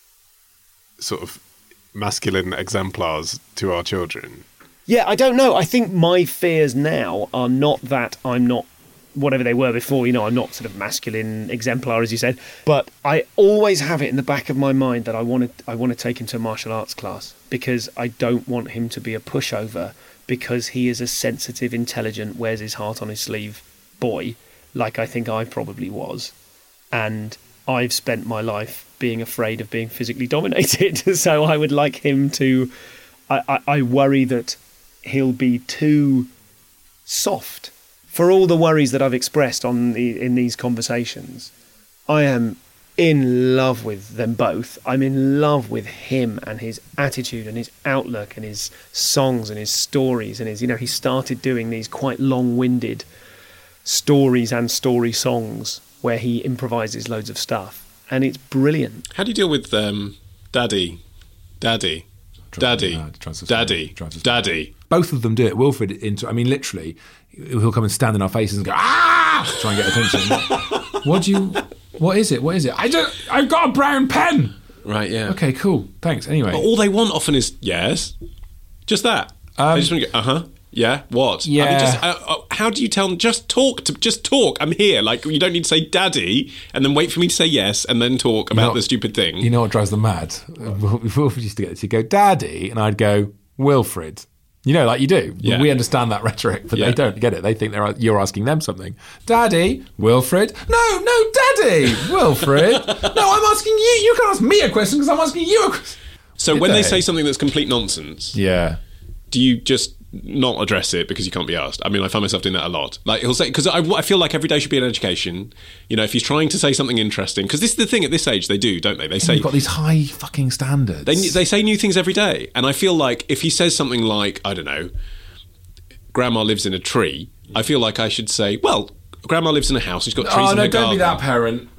sort of masculine exemplars to our children. Yeah, I don't know. I think my fears now are not that I'm not whatever they were before, I'm not sort of masculine exemplar, as you said, but I always have it in the back of my mind that I want to take him to a martial arts class because I don't want him to be a pushover because he is a sensitive, intelligent, wears his heart on his sleeve boy, like I think I probably was, and I've spent my life being afraid of being physically dominated. So I would like him to. I worry that he'll be too soft for all the worries that I've expressed in these conversations. I am in love with them both. I'm in love with him and his attitude and his outlook and his songs and his stories and his, he started doing these quite long-winded stories and story songs where he improvises loads of stuff, and it's brilliant. How do you deal with Daddy? Both of them do it. Wilfred, literally, he'll come and stand in our faces and go, ah! Try and get attention. What is it? I've got a brown pen. Right, yeah. Okay, cool. Thanks. Anyway. But all they want often is, yes. Just that. They just want to go, yeah, what? Yeah. How do you tell them, just talk, I'm here. Like, you don't need to say daddy and then wait for me to say yes and then talk about the stupid thing. You know what drives them mad? Wilfred used to get to go, daddy, and I'd go, Wilfred. Like you do. Yeah. We understand that rhetoric, but they don't get it. They think you're asking them something. Daddy, Wilfred. No, daddy, Wilfred. No, I'm asking you. You can't ask me a question because I'm asking you a question. So when they say something that's complete nonsense, do you just not address it because you can't be asked? I find myself doing that a lot. Like he'll say, because I feel like every day should be an education. If he's trying to say something interesting, because this is the thing at this age they do, don't they? They say you've got these high fucking standards. They say new things every day, and I feel like if he says something like, I don't know, Grandma lives in a tree, I feel like I should say, well, Grandma lives in a house. She's got trees in her garden. Oh no, don't be that parent.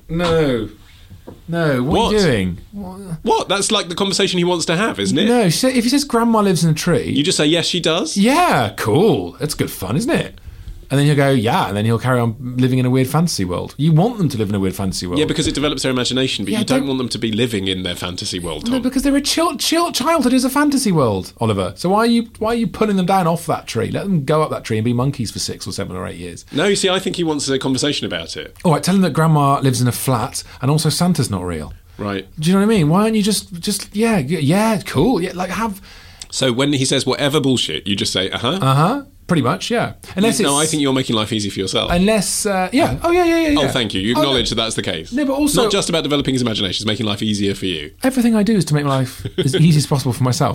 No, what are you doing? What? That's like the conversation he wants to have, isn't it? No, if he says Grandma lives in a tree... You just say, yes, she does? Yeah, cool. That's good fun, isn't it? And then he'll go, yeah, and then he'll carry on living in a weird fantasy world. You want them to live in a weird fantasy world. Yeah, because it develops their imagination, but you don't want them to be living in their fantasy world, Tom. No, because they're a childhood is a fantasy world, Oliver. So why are you putting them down off that tree? Let them go up that tree and be monkeys for 6 or 7 or 8 years. No, you see, I think he wants a conversation about it. All right, tell him that Grandma lives in a flat and also Santa's not real. Right. Do you know what I mean? Why aren't you just yeah, cool. Yeah, like have... So when he says whatever bullshit, you just say, Pretty much, yeah. No, I think you're making life easy for yourself. Unless, yeah. Oh, thank you. You acknowledge that that's the case. No, but also... Not just about developing his imagination, it's making life easier for you. Everything I do is to make my life as easy as possible for myself.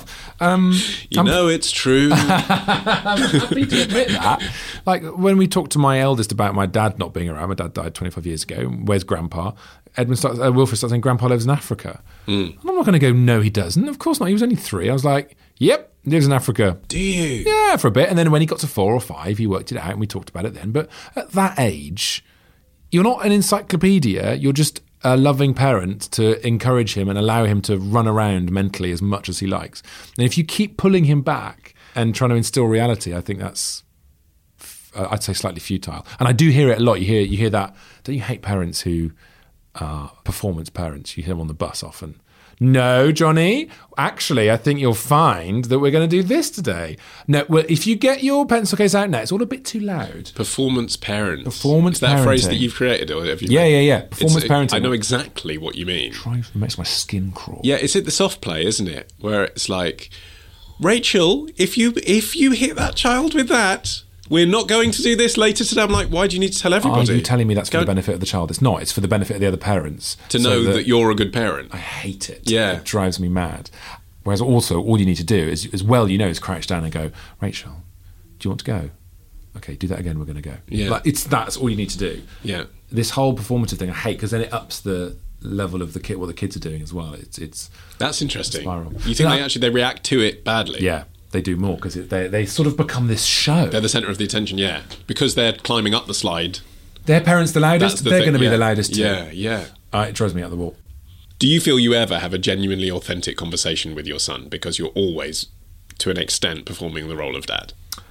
It's true. I'm happy to admit that. Like, when we talked to my eldest about my dad not being around, my dad died 25 years ago, where's Grandpa? Wilfred starts saying Grandpa lives in Africa. And I'm not going to go, no, he doesn't. Of course not. He was only 3. I was like, yep, he lives in Africa. Do you? Yeah, for a bit. And then when he got to 4 or 5, he worked it out and we talked about it then. But at that age, you're not an encyclopedia. You're just a loving parent to encourage him and allow him to run around mentally as much as he likes. And if you keep pulling him back and trying to instill reality, I think that's, I'd say, slightly futile. And I do hear it a lot. You hear that. Don't you hate parents who are performance parents? You hear them on the bus often. No, Johnny, actually, I think you'll find that we're going to do this today. No, well, if you get your pencil case out now, it's all a bit too loud. Performance parents. Performance Is that parenting. a phrase that you've created? Or have you Yeah. Performance parenting. I know exactly what you mean. It makes my skin crawl. Yeah, it's at the soft play, isn't it? Where it's like, Rachel, if you hit that child with that, we're not going to do this later today. I'm like, why do you need to tell everybody? Are you telling me that's for the benefit of the child? It's not. It's for the benefit of the other parents. To know that you're a good parent. I hate it. Yeah. It drives me mad. Whereas also, all you need to do is, as well you know, is crouch down and go, Rachel, do you want to go? Okay, do that again, we're going to go. Yeah. That's all you need to do. Yeah. This whole performative thing I hate, because then it ups the level of what the kids are doing as well. It's That's interesting. Spiral. You think they react to it badly? Yeah. They do more because they sort of become this show. They're the centre of the attention, yeah. Because they're climbing up the slide. Their parents the loudest, they're going to be the loudest too. Yeah. It drives me out the wall. Do you feel you ever have a genuinely authentic conversation with your son because you're always, to an extent, performing the role of dad?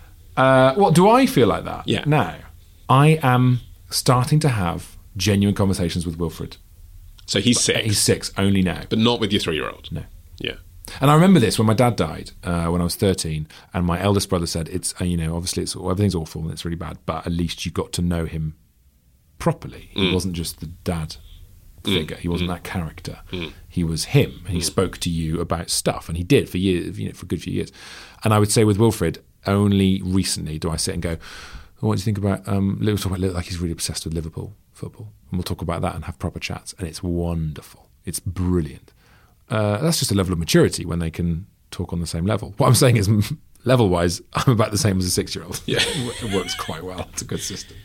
Do I feel like that? Yeah. Now, I am starting to have genuine conversations with Wilfred. So he's 6? He's 6, only now. But not with your 3-year-old? No. Yeah. And I remember this when my dad died when I was 13, and my eldest brother said, "It's obviously everything's awful and it's really bad, but at least you got to know him properly. He wasn't just the dad figure. He wasn't that character. He was him, and he spoke to you about stuff, and he did for years, for a good few years. And I would say with Wilfred, only recently do I sit and go, What do you think about we'll talk about, like, he's really obsessed with Liverpool football, and we'll talk about that and have proper chats, and it's wonderful. It's brilliant. That's just a level of maturity when they can talk on the same level. What I'm saying is, level-wise, I'm about the same as a 6-year-old. Yeah, it works quite well. It's a good system.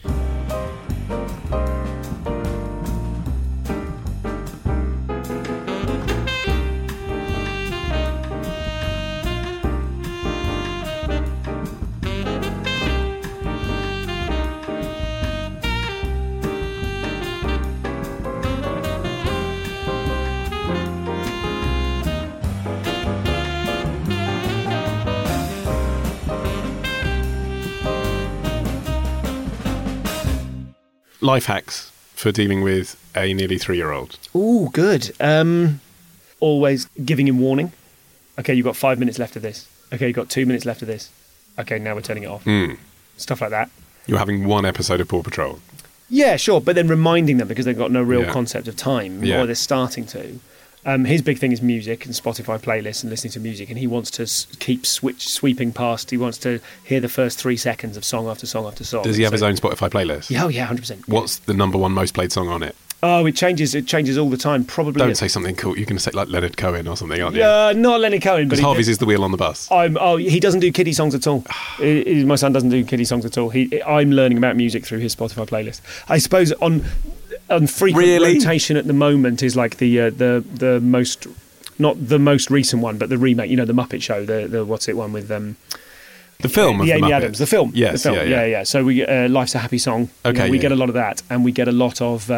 Life hacks for dealing with a nearly 3-year-old. Ooh, good. Always giving him warning. Okay, you've got 5 minutes left of this. Okay, you've got 2 minutes left of this. Okay, now we're turning it off. Stuff like that. You're having one episode of Paw Patrol. Yeah, sure, but then reminding them because they've got no real Yeah. concept of time, Yeah. or they're starting to. His big thing is music and Spotify playlists and listening to music, and he wants to keep sweeping past. He wants to hear the first 3 seconds of song after song after song. Does he have his So- own Spotify playlist? Yeah, oh yeah, 100%. What's the number one most played song on it? Oh, it changes. It changes all the time. Probably. Don't say something cool. You're going to say like Leonard Cohen or something, aren't you? Not Leonard Cohen, but Because Harvey's is the wheel on the bus. he doesn't do kiddie songs at all. My son doesn't do kiddie songs at all. I'm learning about music through his Spotify playlist. I suppose on frequent rotation at the moment is like the most, not the most recent one, but the remake. You know, the Muppet Show. The what's it one with the film of the the Amy Muppets. Adams, the film. Yes, the film. yeah. So we Life's a Happy Song. Okay, we yeah. get a lot of that, and we get a lot of.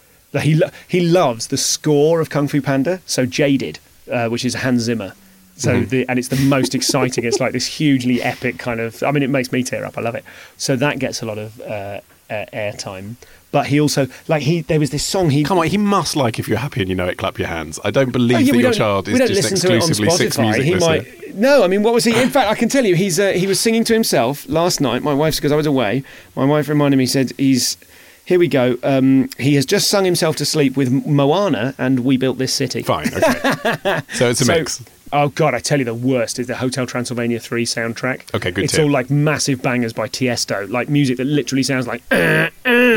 He loves the score of Kung Fu Panda. So Jaded, which is Hans Zimmer. So and it's the most exciting. It's like this hugely epic kind of. I mean, it makes me tear up. I love it. So that gets a lot of airtime. But he also there was this song he. Come on, he must like If You're Happy and You Know It, Clap Your Hands. I don't believe that we your don't- child we is don't just listen to it on exclusively Six Spotify. Music He listener. might. No, I mean, what was he? In fact, I can tell you, he was singing to himself last night. My wife's because I was away. My wife reminded me. Said here we go. He has just sung himself to sleep with Moana and We Built This City. Fine, okay. So it's a mix. Oh God, I tell you, the worst is the Hotel Transylvania 3 soundtrack. Okay, good It's tip. all like massive bangers by Tiesto, like music that literally sounds like, and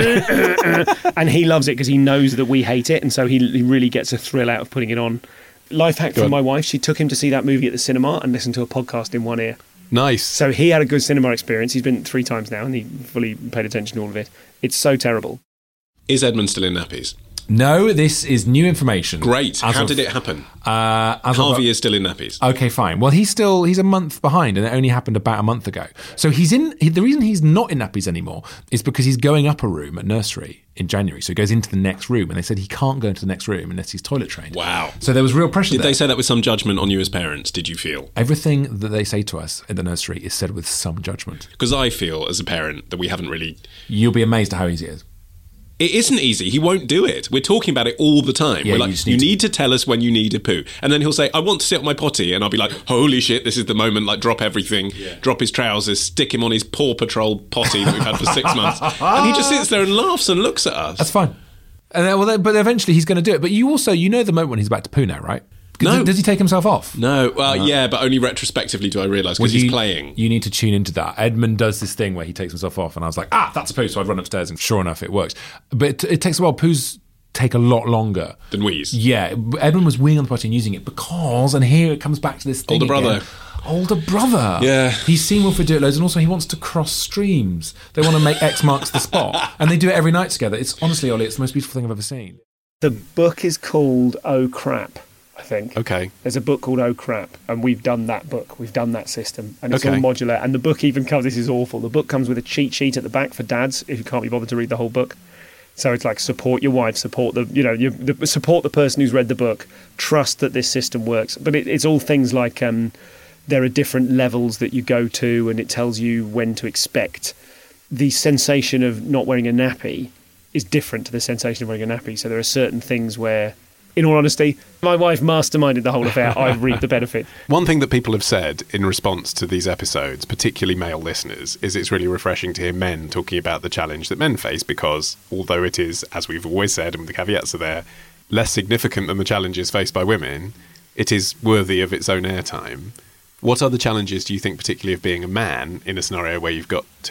he loves it because he knows that we hate it, and so he really gets a thrill out of putting it on. Life hack Go from on. my wife: she took him to see that movie at the cinema and listened to a podcast in one ear. Nice. So he had a good cinema experience. He's been 3 times now, and he fully paid attention to all of it. It's so terrible. Is Edmund still in nappies? No, this is new information. Great. As How of- did it happen? Harvey is still in nappies. Okay, fine. Well, he's a month behind, and it only happened about a month ago. So the reason he's not in nappies anymore is because he's going up a room at nursery in January. So he goes into the next room, and they said he can't go into the next room unless he's toilet trained. Wow. So there was real pressure Did there. they say that with some judgment on you as parents, did you feel? Everything that they say to us in the nursery is said with some judgment. Because I feel, as a parent, that we haven't really... You'll be amazed at how easy it is. It isn't easy. He won't do it. We're talking about it all the time. Yeah, We're you like, just you need to- need to tell us when you need a poo. And then he'll say, I want to sit on my potty. And I'll be like, holy shit, this is the moment. Like, drop everything, drop his trousers, stick him on his Paw Patrol potty that we've had for 6 months. And he just sits there and laughs and looks at us. That's fine. And then, but eventually he's going to do it. But you also, the moment when he's about to poo now, right? No. Does he take himself off? No, yeah, but only retrospectively do I realise, because he's playing. You need to tune into that. Edmund does this thing where he takes himself off, and I was like, that's a poo. So I'd run upstairs, and sure enough, it works. But it takes a while. Poos take a lot longer Than wheeze. Yeah, Edmund was weeing on the potty and using it because, and here it comes back to this thing Older brother. again. Older brother. Yeah. He's seen Wilfred do it loads, and also he wants to cross streams. They want to make X marks the spot, and they do it every night together. It's honestly, Ollie, it's the most beautiful thing I've ever seen. The book is called Oh Crap, I think. Okay. There's a book called Oh Crap, and we've done that book. We've done that system, and it's Okay. all modular. And the book even comes. This is awful. The book comes with a cheat sheet at the back for dads if you can't be bothered to read the whole book. So it's like support your wife, support support the person who's read the book, trust that this system works. But it's all things like there are different levels that you go to, and it tells you when to expect. The sensation of not wearing a nappy is different to the sensation of wearing a nappy. So there are certain things where, in all honesty, my wife masterminded the whole affair. I've reaped the benefit. One thing that people have said in response to these episodes, particularly male listeners, is it's really refreshing to hear men talking about the challenge that men face, because although it is, as we've always said, and the caveats are there, less significant than the challenges faced by women, it is worthy of its own airtime. What other challenges do you think, particularly of being a man, in a scenario where you've got two?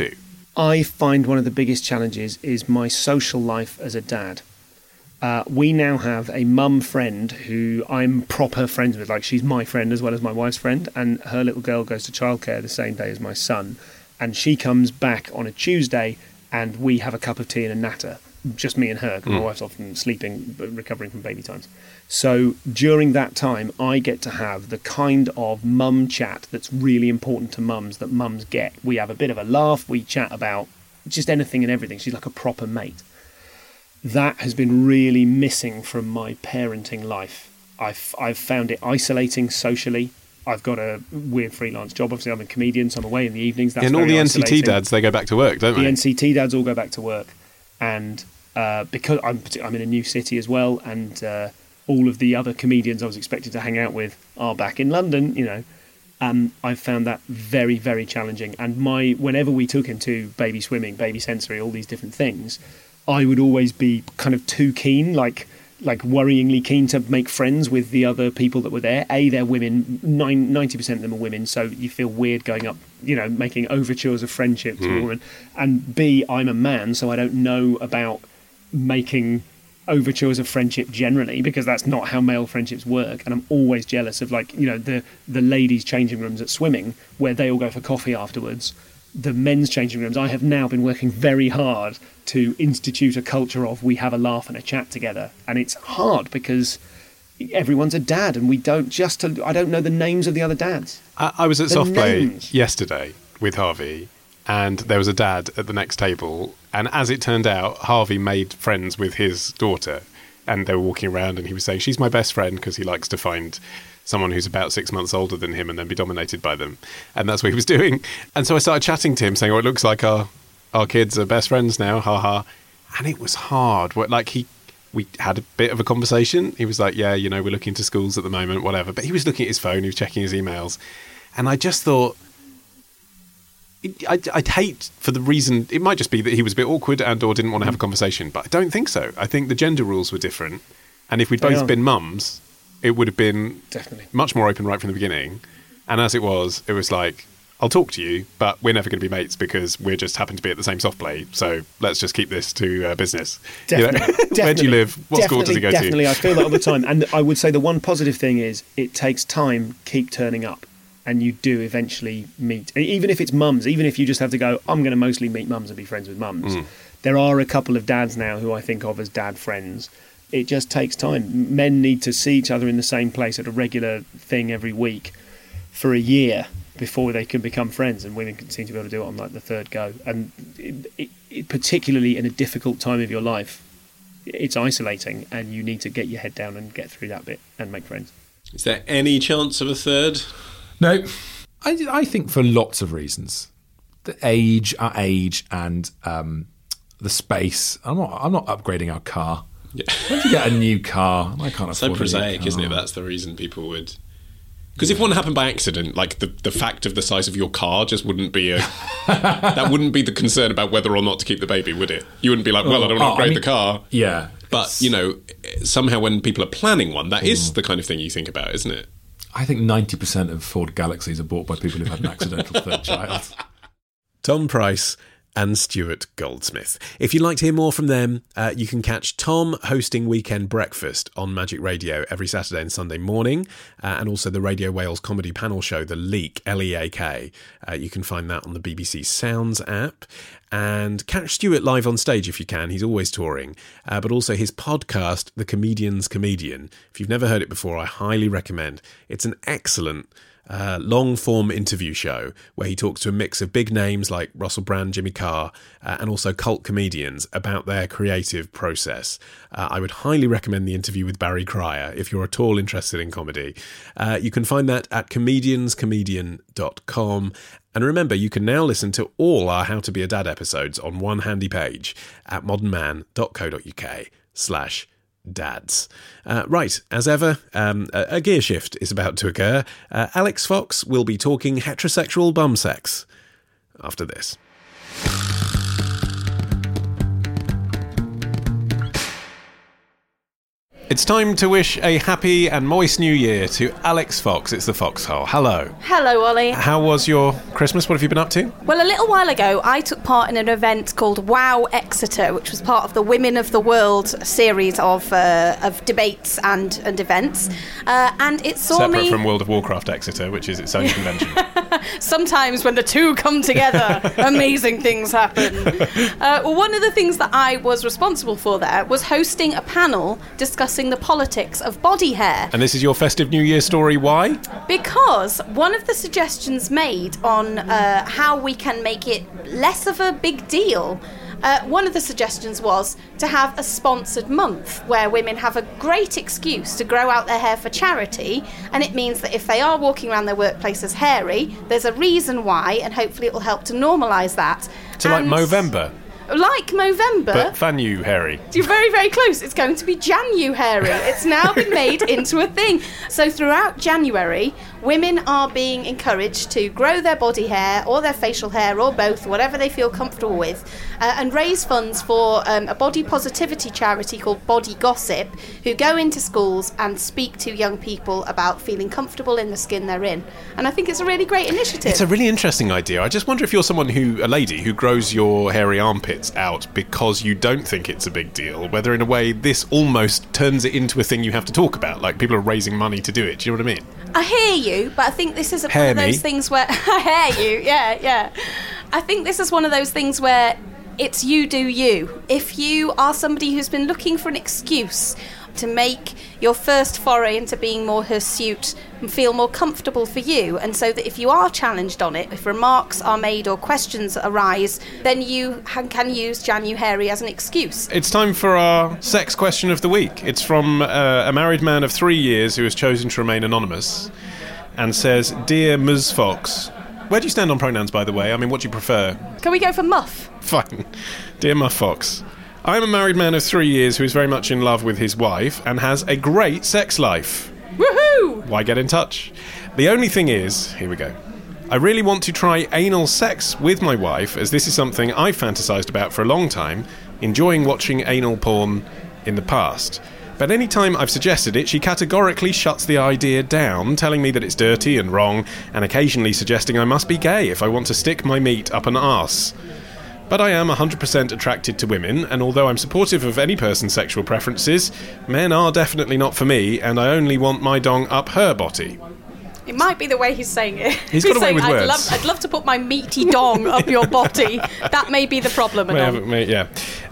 I find one of the biggest challenges is my social life as a dad. We now have a mum friend who I'm proper friends with, like she's my friend as well as my wife's friend, and her little girl goes to childcare the same day as my son, and she comes back on a Tuesday and we have a cup of tea and a natter, just me and her, because my wife's often sleeping, recovering from baby times. So during that time, I get to have the kind of mum chat that's really important to mums that mums get. We have a bit of a laugh, we chat about just anything and everything. She's like a proper mate. That has been really missing from my parenting life. I've found it isolating socially. I've got a weird freelance job. Obviously, I'm a comedian, so I'm away in the evenings. That's and all very the isolating. NCT dads, they go back to work, don't The they? NCT dads all go back to work. And because I'm in a new city as well, and all of the other comedians I was expected to hang out with are back in London, you know, I've found that very, very challenging. And whenever we took him to baby swimming, baby sensory, all these different things, I would always be kind of too keen, like worryingly keen to make friends with the other people that were there. A, they're women, 90% of them are women, so you feel weird going up, you know, making overtures of friendship to a woman. And B, I'm a man, so I don't know about making overtures of friendship generally, because that's not how male friendships work. And I'm always jealous of, like, you know, the ladies' changing rooms at swimming where they all go for coffee afterwards. The men's changing rooms, I have now been working very hard to institute a culture of we have a laugh and a chat together. And it's hard because everyone's a dad and I don't know the names of the other dads. I was at The soft play names. yesterday with Harvey, and there was a dad at the next table, and as it turned out, Harvey made friends with his daughter, and they were walking around and he was saying, she's my best friend, because he likes to find someone who's about 6 months older than him and then be dominated by them. And that's what he was doing. And so I started chatting to him saying, it looks like our kids are best friends now, ha. And it was hard. We had a bit of a conversation. He was like, yeah, you know, we're looking to schools at the moment, whatever. But he was looking at his phone, he was checking his emails. And I just thought, I'd hate for the reason, it might just be that he was a bit awkward and or didn't want to have a conversation. But I don't think so. I think the gender rules were different. And if we'd both been mums, it would have been Definitely much more open right from the beginning. And as it was like, I'll talk to you, but we're never going to be mates because we just happen to be at the same soft play. So let's just keep this to business. Definitely. You know? Where do you live? What school does he go Definitely, to? I feel that all the time. And I would say the one positive thing is it takes time, keep turning up. And you do eventually meet, even if it's mums, even if you just have to go, I'm going to mostly meet mums and be friends with mums. There are a couple of dads now who I think of as dad friends. It just takes time. Men need to see each other in the same place at a regular thing every week for a year before they can become friends, and women seem to be able to do it on like the third go. And particularly in a difficult time of your life, it's isolating, and you need to get your head down and get through that bit and make friends. Is there any chance of a third? No, I think for lots of reasons. The age, our age, and the space. I'm not upgrading our car. Yeah. When you get a new car, I can't afford So a new prosaic, car. isn't it? That's the reason people would. Because if one happened by accident, like the fact of the size of your car just wouldn't be that wouldn't be the concern about whether or not to keep the baby, would it? You wouldn't be like, well, I don't want to upgrade the car. Yeah. But, you know, somehow when people are planning one, that is the kind of thing you think about, isn't it? I think 90% of Ford Galaxies are bought by people who've had an accidental third child. Tom Price and Stuart Goldsmith. If you'd like to hear more from them, you can catch Tom hosting Weekend Breakfast on Magic Radio every Saturday and Sunday morning, and also the Radio Wales comedy panel show, The Leak, L-E-A-K. You can find that on the BBC Sounds app. And catch Stuart live on stage if you can. He's always touring. But also his podcast, The Comedian's Comedian. If you've never heard it before, I highly recommend. It's an excellent long-form interview show where he talks to a mix of big names like Russell Brand, Jimmy Carr, and also cult comedians about their creative process. I would highly recommend the interview with Barry Cryer if you're at all interested in comedy. You can find that at comedianscomedian.com. And remember, you can now listen to all our How to Be a Dad episodes on one handy page at modernman.co.uk/dads. Right, as ever, a gear shift is about to occur. Alex Fox will be talking heterosexual bum sex after this. It's time to wish a happy and moist new year to Alex Fox. It's the Foxhole. Hello. Hello, Ollie. How was your Christmas? What have you been up to? Well, a little while ago, I took part in an event called Wow Exeter, which was part of the Women of the World series of debates and events. And it saw Separate me... from World of Warcraft Exeter, which is its own convention. Sometimes when the two come together, amazing things happen. Well, one of the things that I was responsible for there was hosting a panel discussing the politics of body hair. And this is your festive New Year story. Why? Because one of the suggestions made on how we can make it less of a big deal, one of the suggestions was to have a sponsored month where women have a great excuse to grow out their hair for charity, and it means that if they are walking around their workplaces hairy, there's a reason why, and hopefully it will help to normalise that. So like Movember? Like Movember. But Fanu hairy. You're very, very close. It's going to be Janu hairy. It's now been made into a thing. So throughout January, women are being encouraged to grow their body hair or their facial hair or both, whatever they feel comfortable with, and raise funds for a body positivity charity called Body Gossip, who go into schools and speak to young people about feeling comfortable in the skin they're in. And I think it's a really great initiative. It's a really interesting idea. I just wonder if you're a lady who grows your hairy armpits out because you don't think it's a big deal, whether in a way this almost turns it into a thing you have to talk about, like people are raising money to do it. Do you know what I mean? I hear you, but I think this is one of those things where... I hear you, yeah. I think this is one of those things where it's you do you. If you are somebody who's been looking for an excuse to make your first foray into being more hirsute and feel more comfortable for you, and so that if you are challenged on it, if remarks are made or questions arise, then you can use Janu hairy as an excuse. It's time for our sex question of the week. It's from a married man of 3 years who has chosen to remain anonymous and says, "Dear Ms. Fox," where do you stand on pronouns, by the way? I mean, what do you prefer? Can we go for Muff? Fine. "Dear Muff Fox, I am a married man of 3 years who is very much in love with his wife and has a great sex life. Woohoo! Why get in touch? The only thing is," here we go, "I really want to try anal sex with my wife, as this is something I've fantasised about for a long time, enjoying watching anal porn in the past. But any time I've suggested it, she categorically shuts the idea down, telling me that it's dirty and wrong, and occasionally suggesting I must be gay if I want to stick my meat up an arse. But I am 100% attracted to women, and although I'm supportive of any person's sexual preferences, men are definitely not for me, and I only want my dong up her botty." It might be the way he's saying it. He's got away with saying, words. I'd love to put my meaty dong up your body. That may be the problem. Yeah.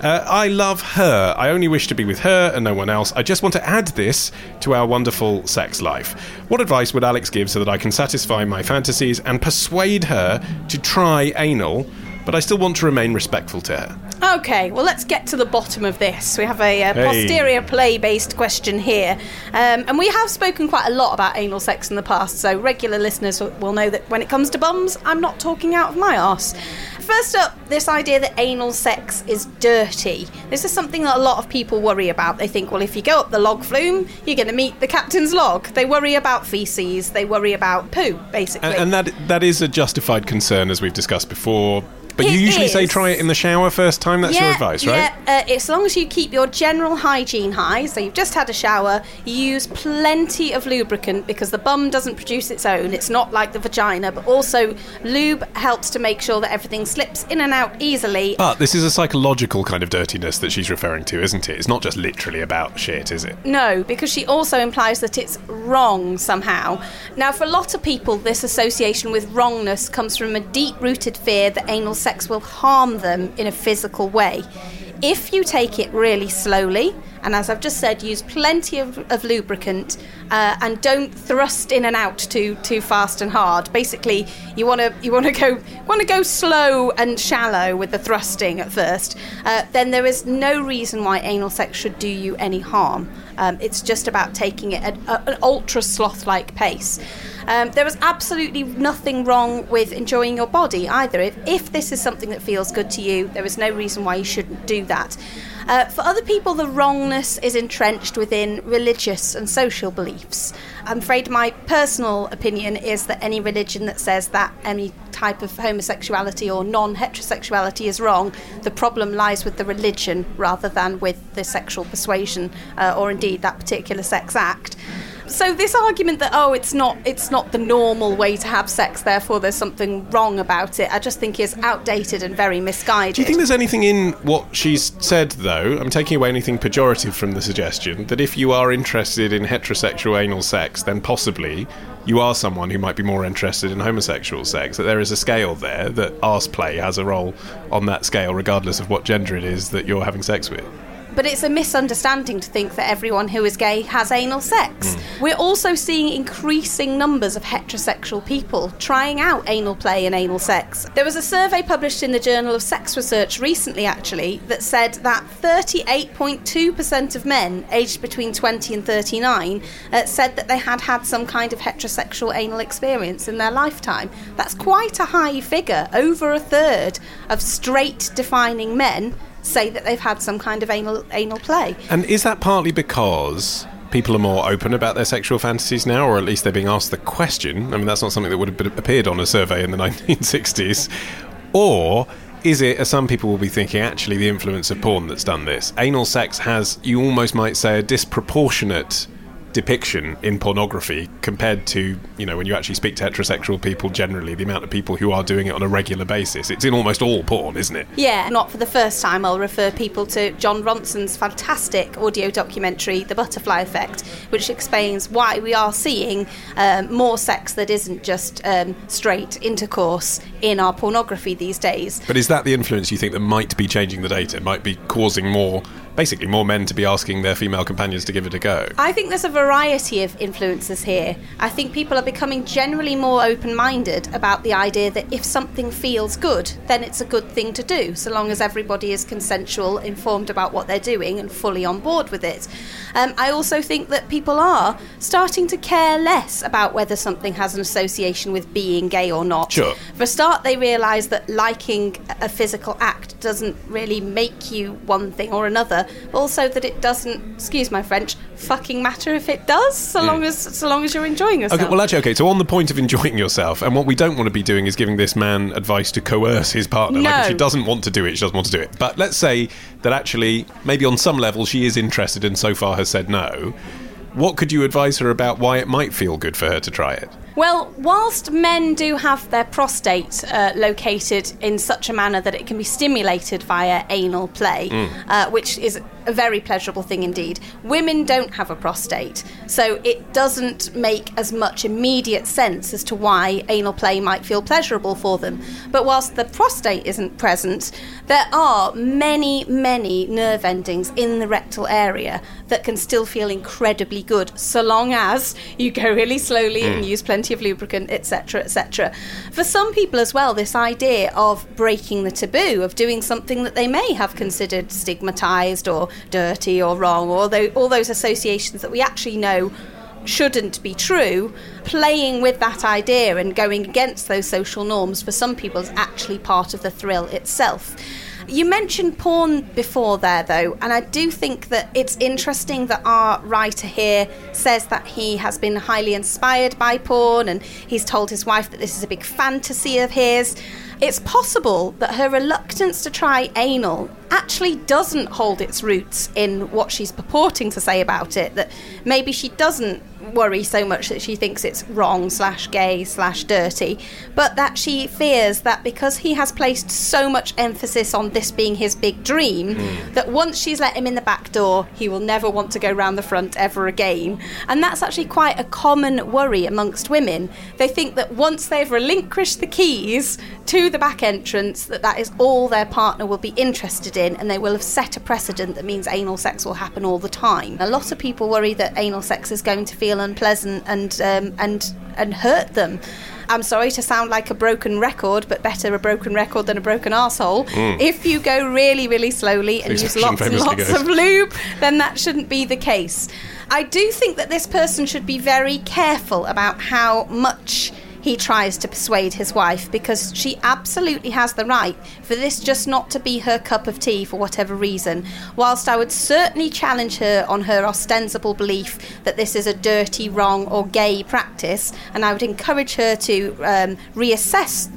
"I love her. I only wish to be with her and no one else. I just want to add this to our wonderful sex life. What advice would Alex give so that I can satisfy my fantasies and persuade her to try anal, but I still want to remain respectful to her?" Okay, well, let's get to the bottom of this. We have a posterior play-based question here. And we have spoken quite a lot about anal sex in the past, so regular listeners will know that when it comes to bums, I'm not talking out of my arse. First up, this idea that anal sex is dirty. This is something that a lot of people worry about. They think, well, if you go up the log flume, you're going to meet the captain's log. They worry about feces. They worry about poo, basically. And that is a justified concern, as we've discussed before. But you usually say try it in the shower first time. That's your advice, right? Yeah, as long as you keep your general hygiene high, so you've just had a shower, you use plenty of lubricant because the bum doesn't produce its own. It's not like the vagina, but also lube helps to make sure that everything slips in and out easily. But this is a psychological kind of dirtiness that she's referring to, isn't it? It's not just literally about shit, is it? No, because she also implies that it's wrong somehow. Now, for a lot of people, this association with wrongness comes from a deep-rooted fear that anal sex will harm them in a physical way. If you take it really slowly, and as I've just said, use plenty of lubricant, and don't thrust in and out too fast and hard. Basically, you want to go slow and shallow with the thrusting at first. Then there is no reason why anal sex should do you any harm. It's just about taking it at an ultra sloth-like pace. There is absolutely nothing wrong with enjoying your body either. If this is something that feels good to you, there is no reason why you shouldn't do that. For other people, the wrongness is entrenched within religious and social beliefs. I'm afraid my personal opinion is that any religion that says that any type of homosexuality or non-heterosexuality is wrong. The problem lies with the religion rather than with the sexual persuasion or indeed that particular sex act. So this argument that, it's not the normal way to have sex, therefore there's something wrong about it, I just think is outdated and very misguided. Do you think there's anything in what she's said, though, I'm taking away anything pejorative from the suggestion, that if you are interested in heterosexual anal sex, then possibly you are someone who might be more interested in homosexual sex, that there is a scale there, that arse play has a role on that scale, regardless of what gender it is that you're having sex with? But it's a misunderstanding to think that everyone who is gay has anal sex. We're also seeing increasing numbers of heterosexual people trying out anal play and anal sex. There was a survey published in the Journal of Sex Research recently, actually, that said that 38.2% of men aged between 20 and 39 said that they had had some kind of heterosexual anal experience in their lifetime. That's quite a high figure. Over a third of straight-defining men say that they've had some kind of anal play. And is that partly because people are more open about their sexual fantasies now, or at least they're being asked the question? I mean, that's not something that would have appeared on a survey in the 1960s. Or is it, as some people will be thinking, actually the influence of porn that's done this? Anal sex has, you almost might say, a disproportionate depiction in pornography compared to, when you actually speak to heterosexual people generally, the amount of people who are doing it on a regular basis. It's in almost all porn, isn't it? Yeah, not for the first time. I'll refer people to John Ronson's fantastic audio documentary, The Butterfly Effect, which explains why we are seeing more sex that isn't just straight intercourse in our pornography these days. But is that the influence you think that might be changing the data, might be causing more men to be asking their female companions to give it a go? I think there's a variety of influences here. I think people are becoming generally more open-minded about the idea that if something feels good, then it's a good thing to do, so long as everybody is consensual, informed about what they're doing and fully on board with it. I also think that people are starting to care less about whether something has an association with being gay or not. Sure. For a start, they realise that liking a physical act doesn't really make you one thing or another. Also that it doesn't, excuse my French, fucking matter if it does, so long as you're enjoying yourself. Okay, so on the point of enjoying yourself, and what we don't want to be doing is giving this man advice to coerce his partner. No. Like, if she doesn't want to do it, she doesn't want to do it. But let's say that actually, maybe on some level, she is interested and so far has said no. What could you advise her about why it might feel good for her to try it? Well, whilst men do have their prostate located in such a manner that it can be stimulated via anal play, which is a very pleasurable thing indeed, women don't have a prostate, so it doesn't make as much immediate sense as to why anal play might feel pleasurable for them. But whilst the prostate isn't present, there are many, many nerve endings in the rectal area that can still feel incredibly good, so long as you go really slowly and use plenty of lubricant, etc., etc. For some people as well, this idea of breaking the taboo, of doing something that they may have considered stigmatised or dirty or wrong, or all those associations that we actually know shouldn't be true, playing with that idea and going against those social norms for some people is actually part of the thrill itself. You mentioned porn before there, though, and I do think that it's interesting that our writer here says that he has been highly inspired by porn and he's told his wife that this is a big fantasy of his. It's possible that her reluctance to try anal actually doesn't hold its roots in what she's purporting to say about it, that maybe she doesn't worry so much that she thinks it's wrong / gay / dirty, but that she fears that because he has placed so much emphasis on this being his big dream, that once she's let him in the back door, he will never want to go round the front ever again. And that's actually quite a common worry amongst women. They think that once they've relinquished the keys to the back entrance, that is all their partner will be interested in, and they will have set a precedent that means anal sex will happen all the time. A lot of people worry that anal sex is going to feel unpleasant and hurt them. I'm sorry to sound like a broken record, but better a broken record than a broken arsehole. If you go really, really slowly and use lots and lots of lube, then that shouldn't be the case. I do think that this person should be very careful about how much he tries to persuade his wife, because she absolutely has the right for this just not to be her cup of tea for whatever reason. Whilst I would certainly challenge her on her ostensible belief that this is a dirty, wrong or gay practice, and I would encourage her to reassess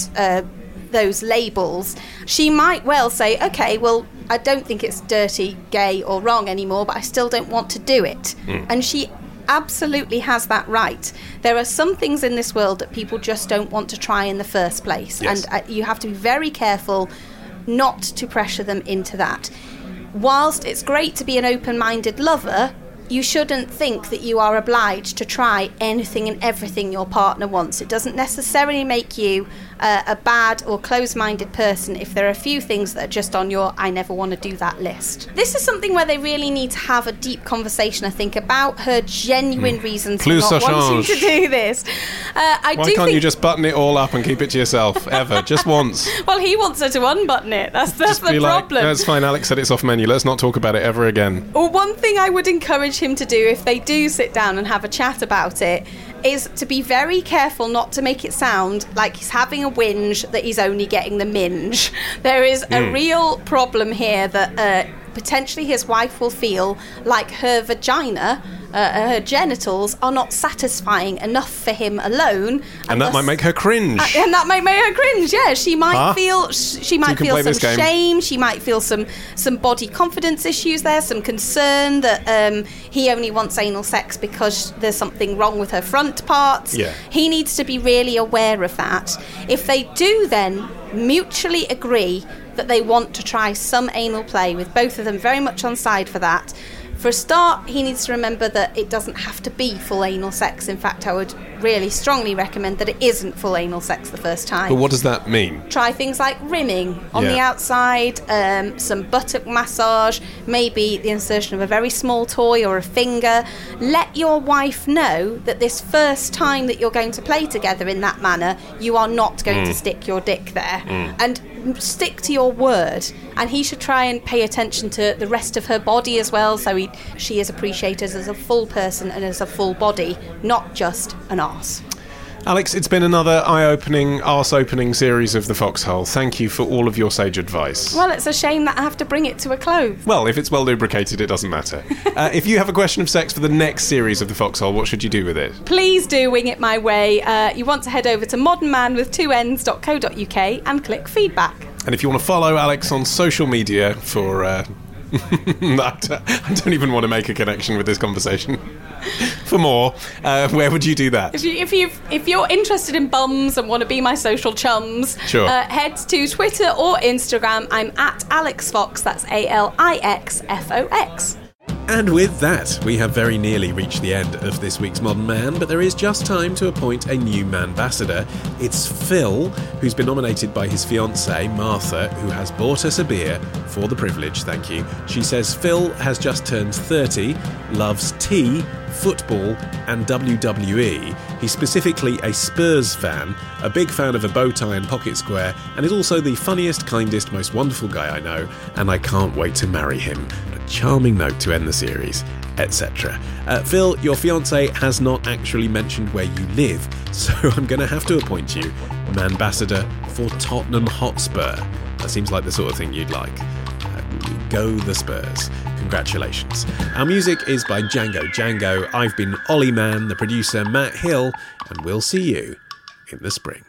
those labels, she might well say, okay, well, I don't think it's dirty, gay or wrong anymore, but I still don't want to do it. And she absolutely has that right. There are some things in this world that people just don't want to try in the first place. Yes. And you have to be very careful not to pressure them into that. Whilst it's great to be an open-minded lover, you shouldn't think that you are obliged to try anything and everything your partner wants. It doesn't necessarily make you a bad or closed-minded person if there are a few things that are just on your I never want to do that list. This is something where they really need to have a deep conversation, I think, about her genuine reasons for not wanting to do this. Why can't you just button it all up and keep it to yourself, ever? Just once. Well, he wants her to unbutton it. That's the Be like, problem. that's fine, Alex said it's off menu. Let's not talk about it ever again. Well, one thing I would encourage him to do if they do sit down and have a chat about it is to be very careful not to make it sound like he's having a whinge that he's only getting the minge. There is a real problem here that potentially his wife will feel like her vagina, her genitals, are not satisfying enough for him alone. And that might make her cringe. And that might make her cringe, yeah. She might feel some shame. She might feel some body confidence issues there, some concern that he only wants anal sex because there's something wrong with her front parts. Yeah. He needs to be really aware of that. If they do then mutually agree that they want to try some anal play, with both of them very much on side for that, for a start, he needs to remember that it doesn't have to be full anal sex. In fact, I would really strongly recommend that it isn't full anal sex the first time. But what does that mean? Try things like rimming on the outside, some buttock massage, maybe the insertion of a very small toy or a finger. Let your wife know that this first time that you're going to play together in that manner, you are not going to stick your dick there. And stick to your word. And he should try and pay attention to the rest of her body as well, so she is appreciated as a full person and as a full body, not just an arse. Alex, it's been another eye-opening, arse-opening series of The Foxhole. Thank you for all of your sage advice. Well, it's a shame that I have to bring it to a close. Well, if it's well lubricated, it doesn't matter. If you have a question of sex for the next series of The Foxhole, what should you do with it? Please do wing it my way. You want to head over to modernmanwith2ns.co.uk and click feedback. And if you want to follow Alex on social media for... I don't even want to make a connection with this conversation. For more, where would you do that? If you're interested in bums and want to be my social chums, sure. Head to Twitter or Instagram. I'm at Alex Fox. That's ALIXFOX. And with that, we have very nearly reached the end of this week's Modern Man, but there is just time to appoint a new man-ambassador. It's Phil, who's been nominated by his fiancée, Martha, who has bought us a beer for the privilege, thank you. She says Phil has just turned 30, loves tea, football and WWE. He's specifically a Spurs fan, a big fan of a bow tie and pocket square, and is also the funniest, kindest, most wonderful guy I know, and I can't wait to marry him. A charming note to end the series, etc. Phil, your fiancé has not actually mentioned where you live, so I'm going to have to appoint you man-ambassador for Tottenham Hotspur. That seems like the sort of thing you'd like. Go the Spurs. Congratulations. Our music is by Django. I've been Ollie Mann, the producer Matt Hill, and we'll see you in the spring.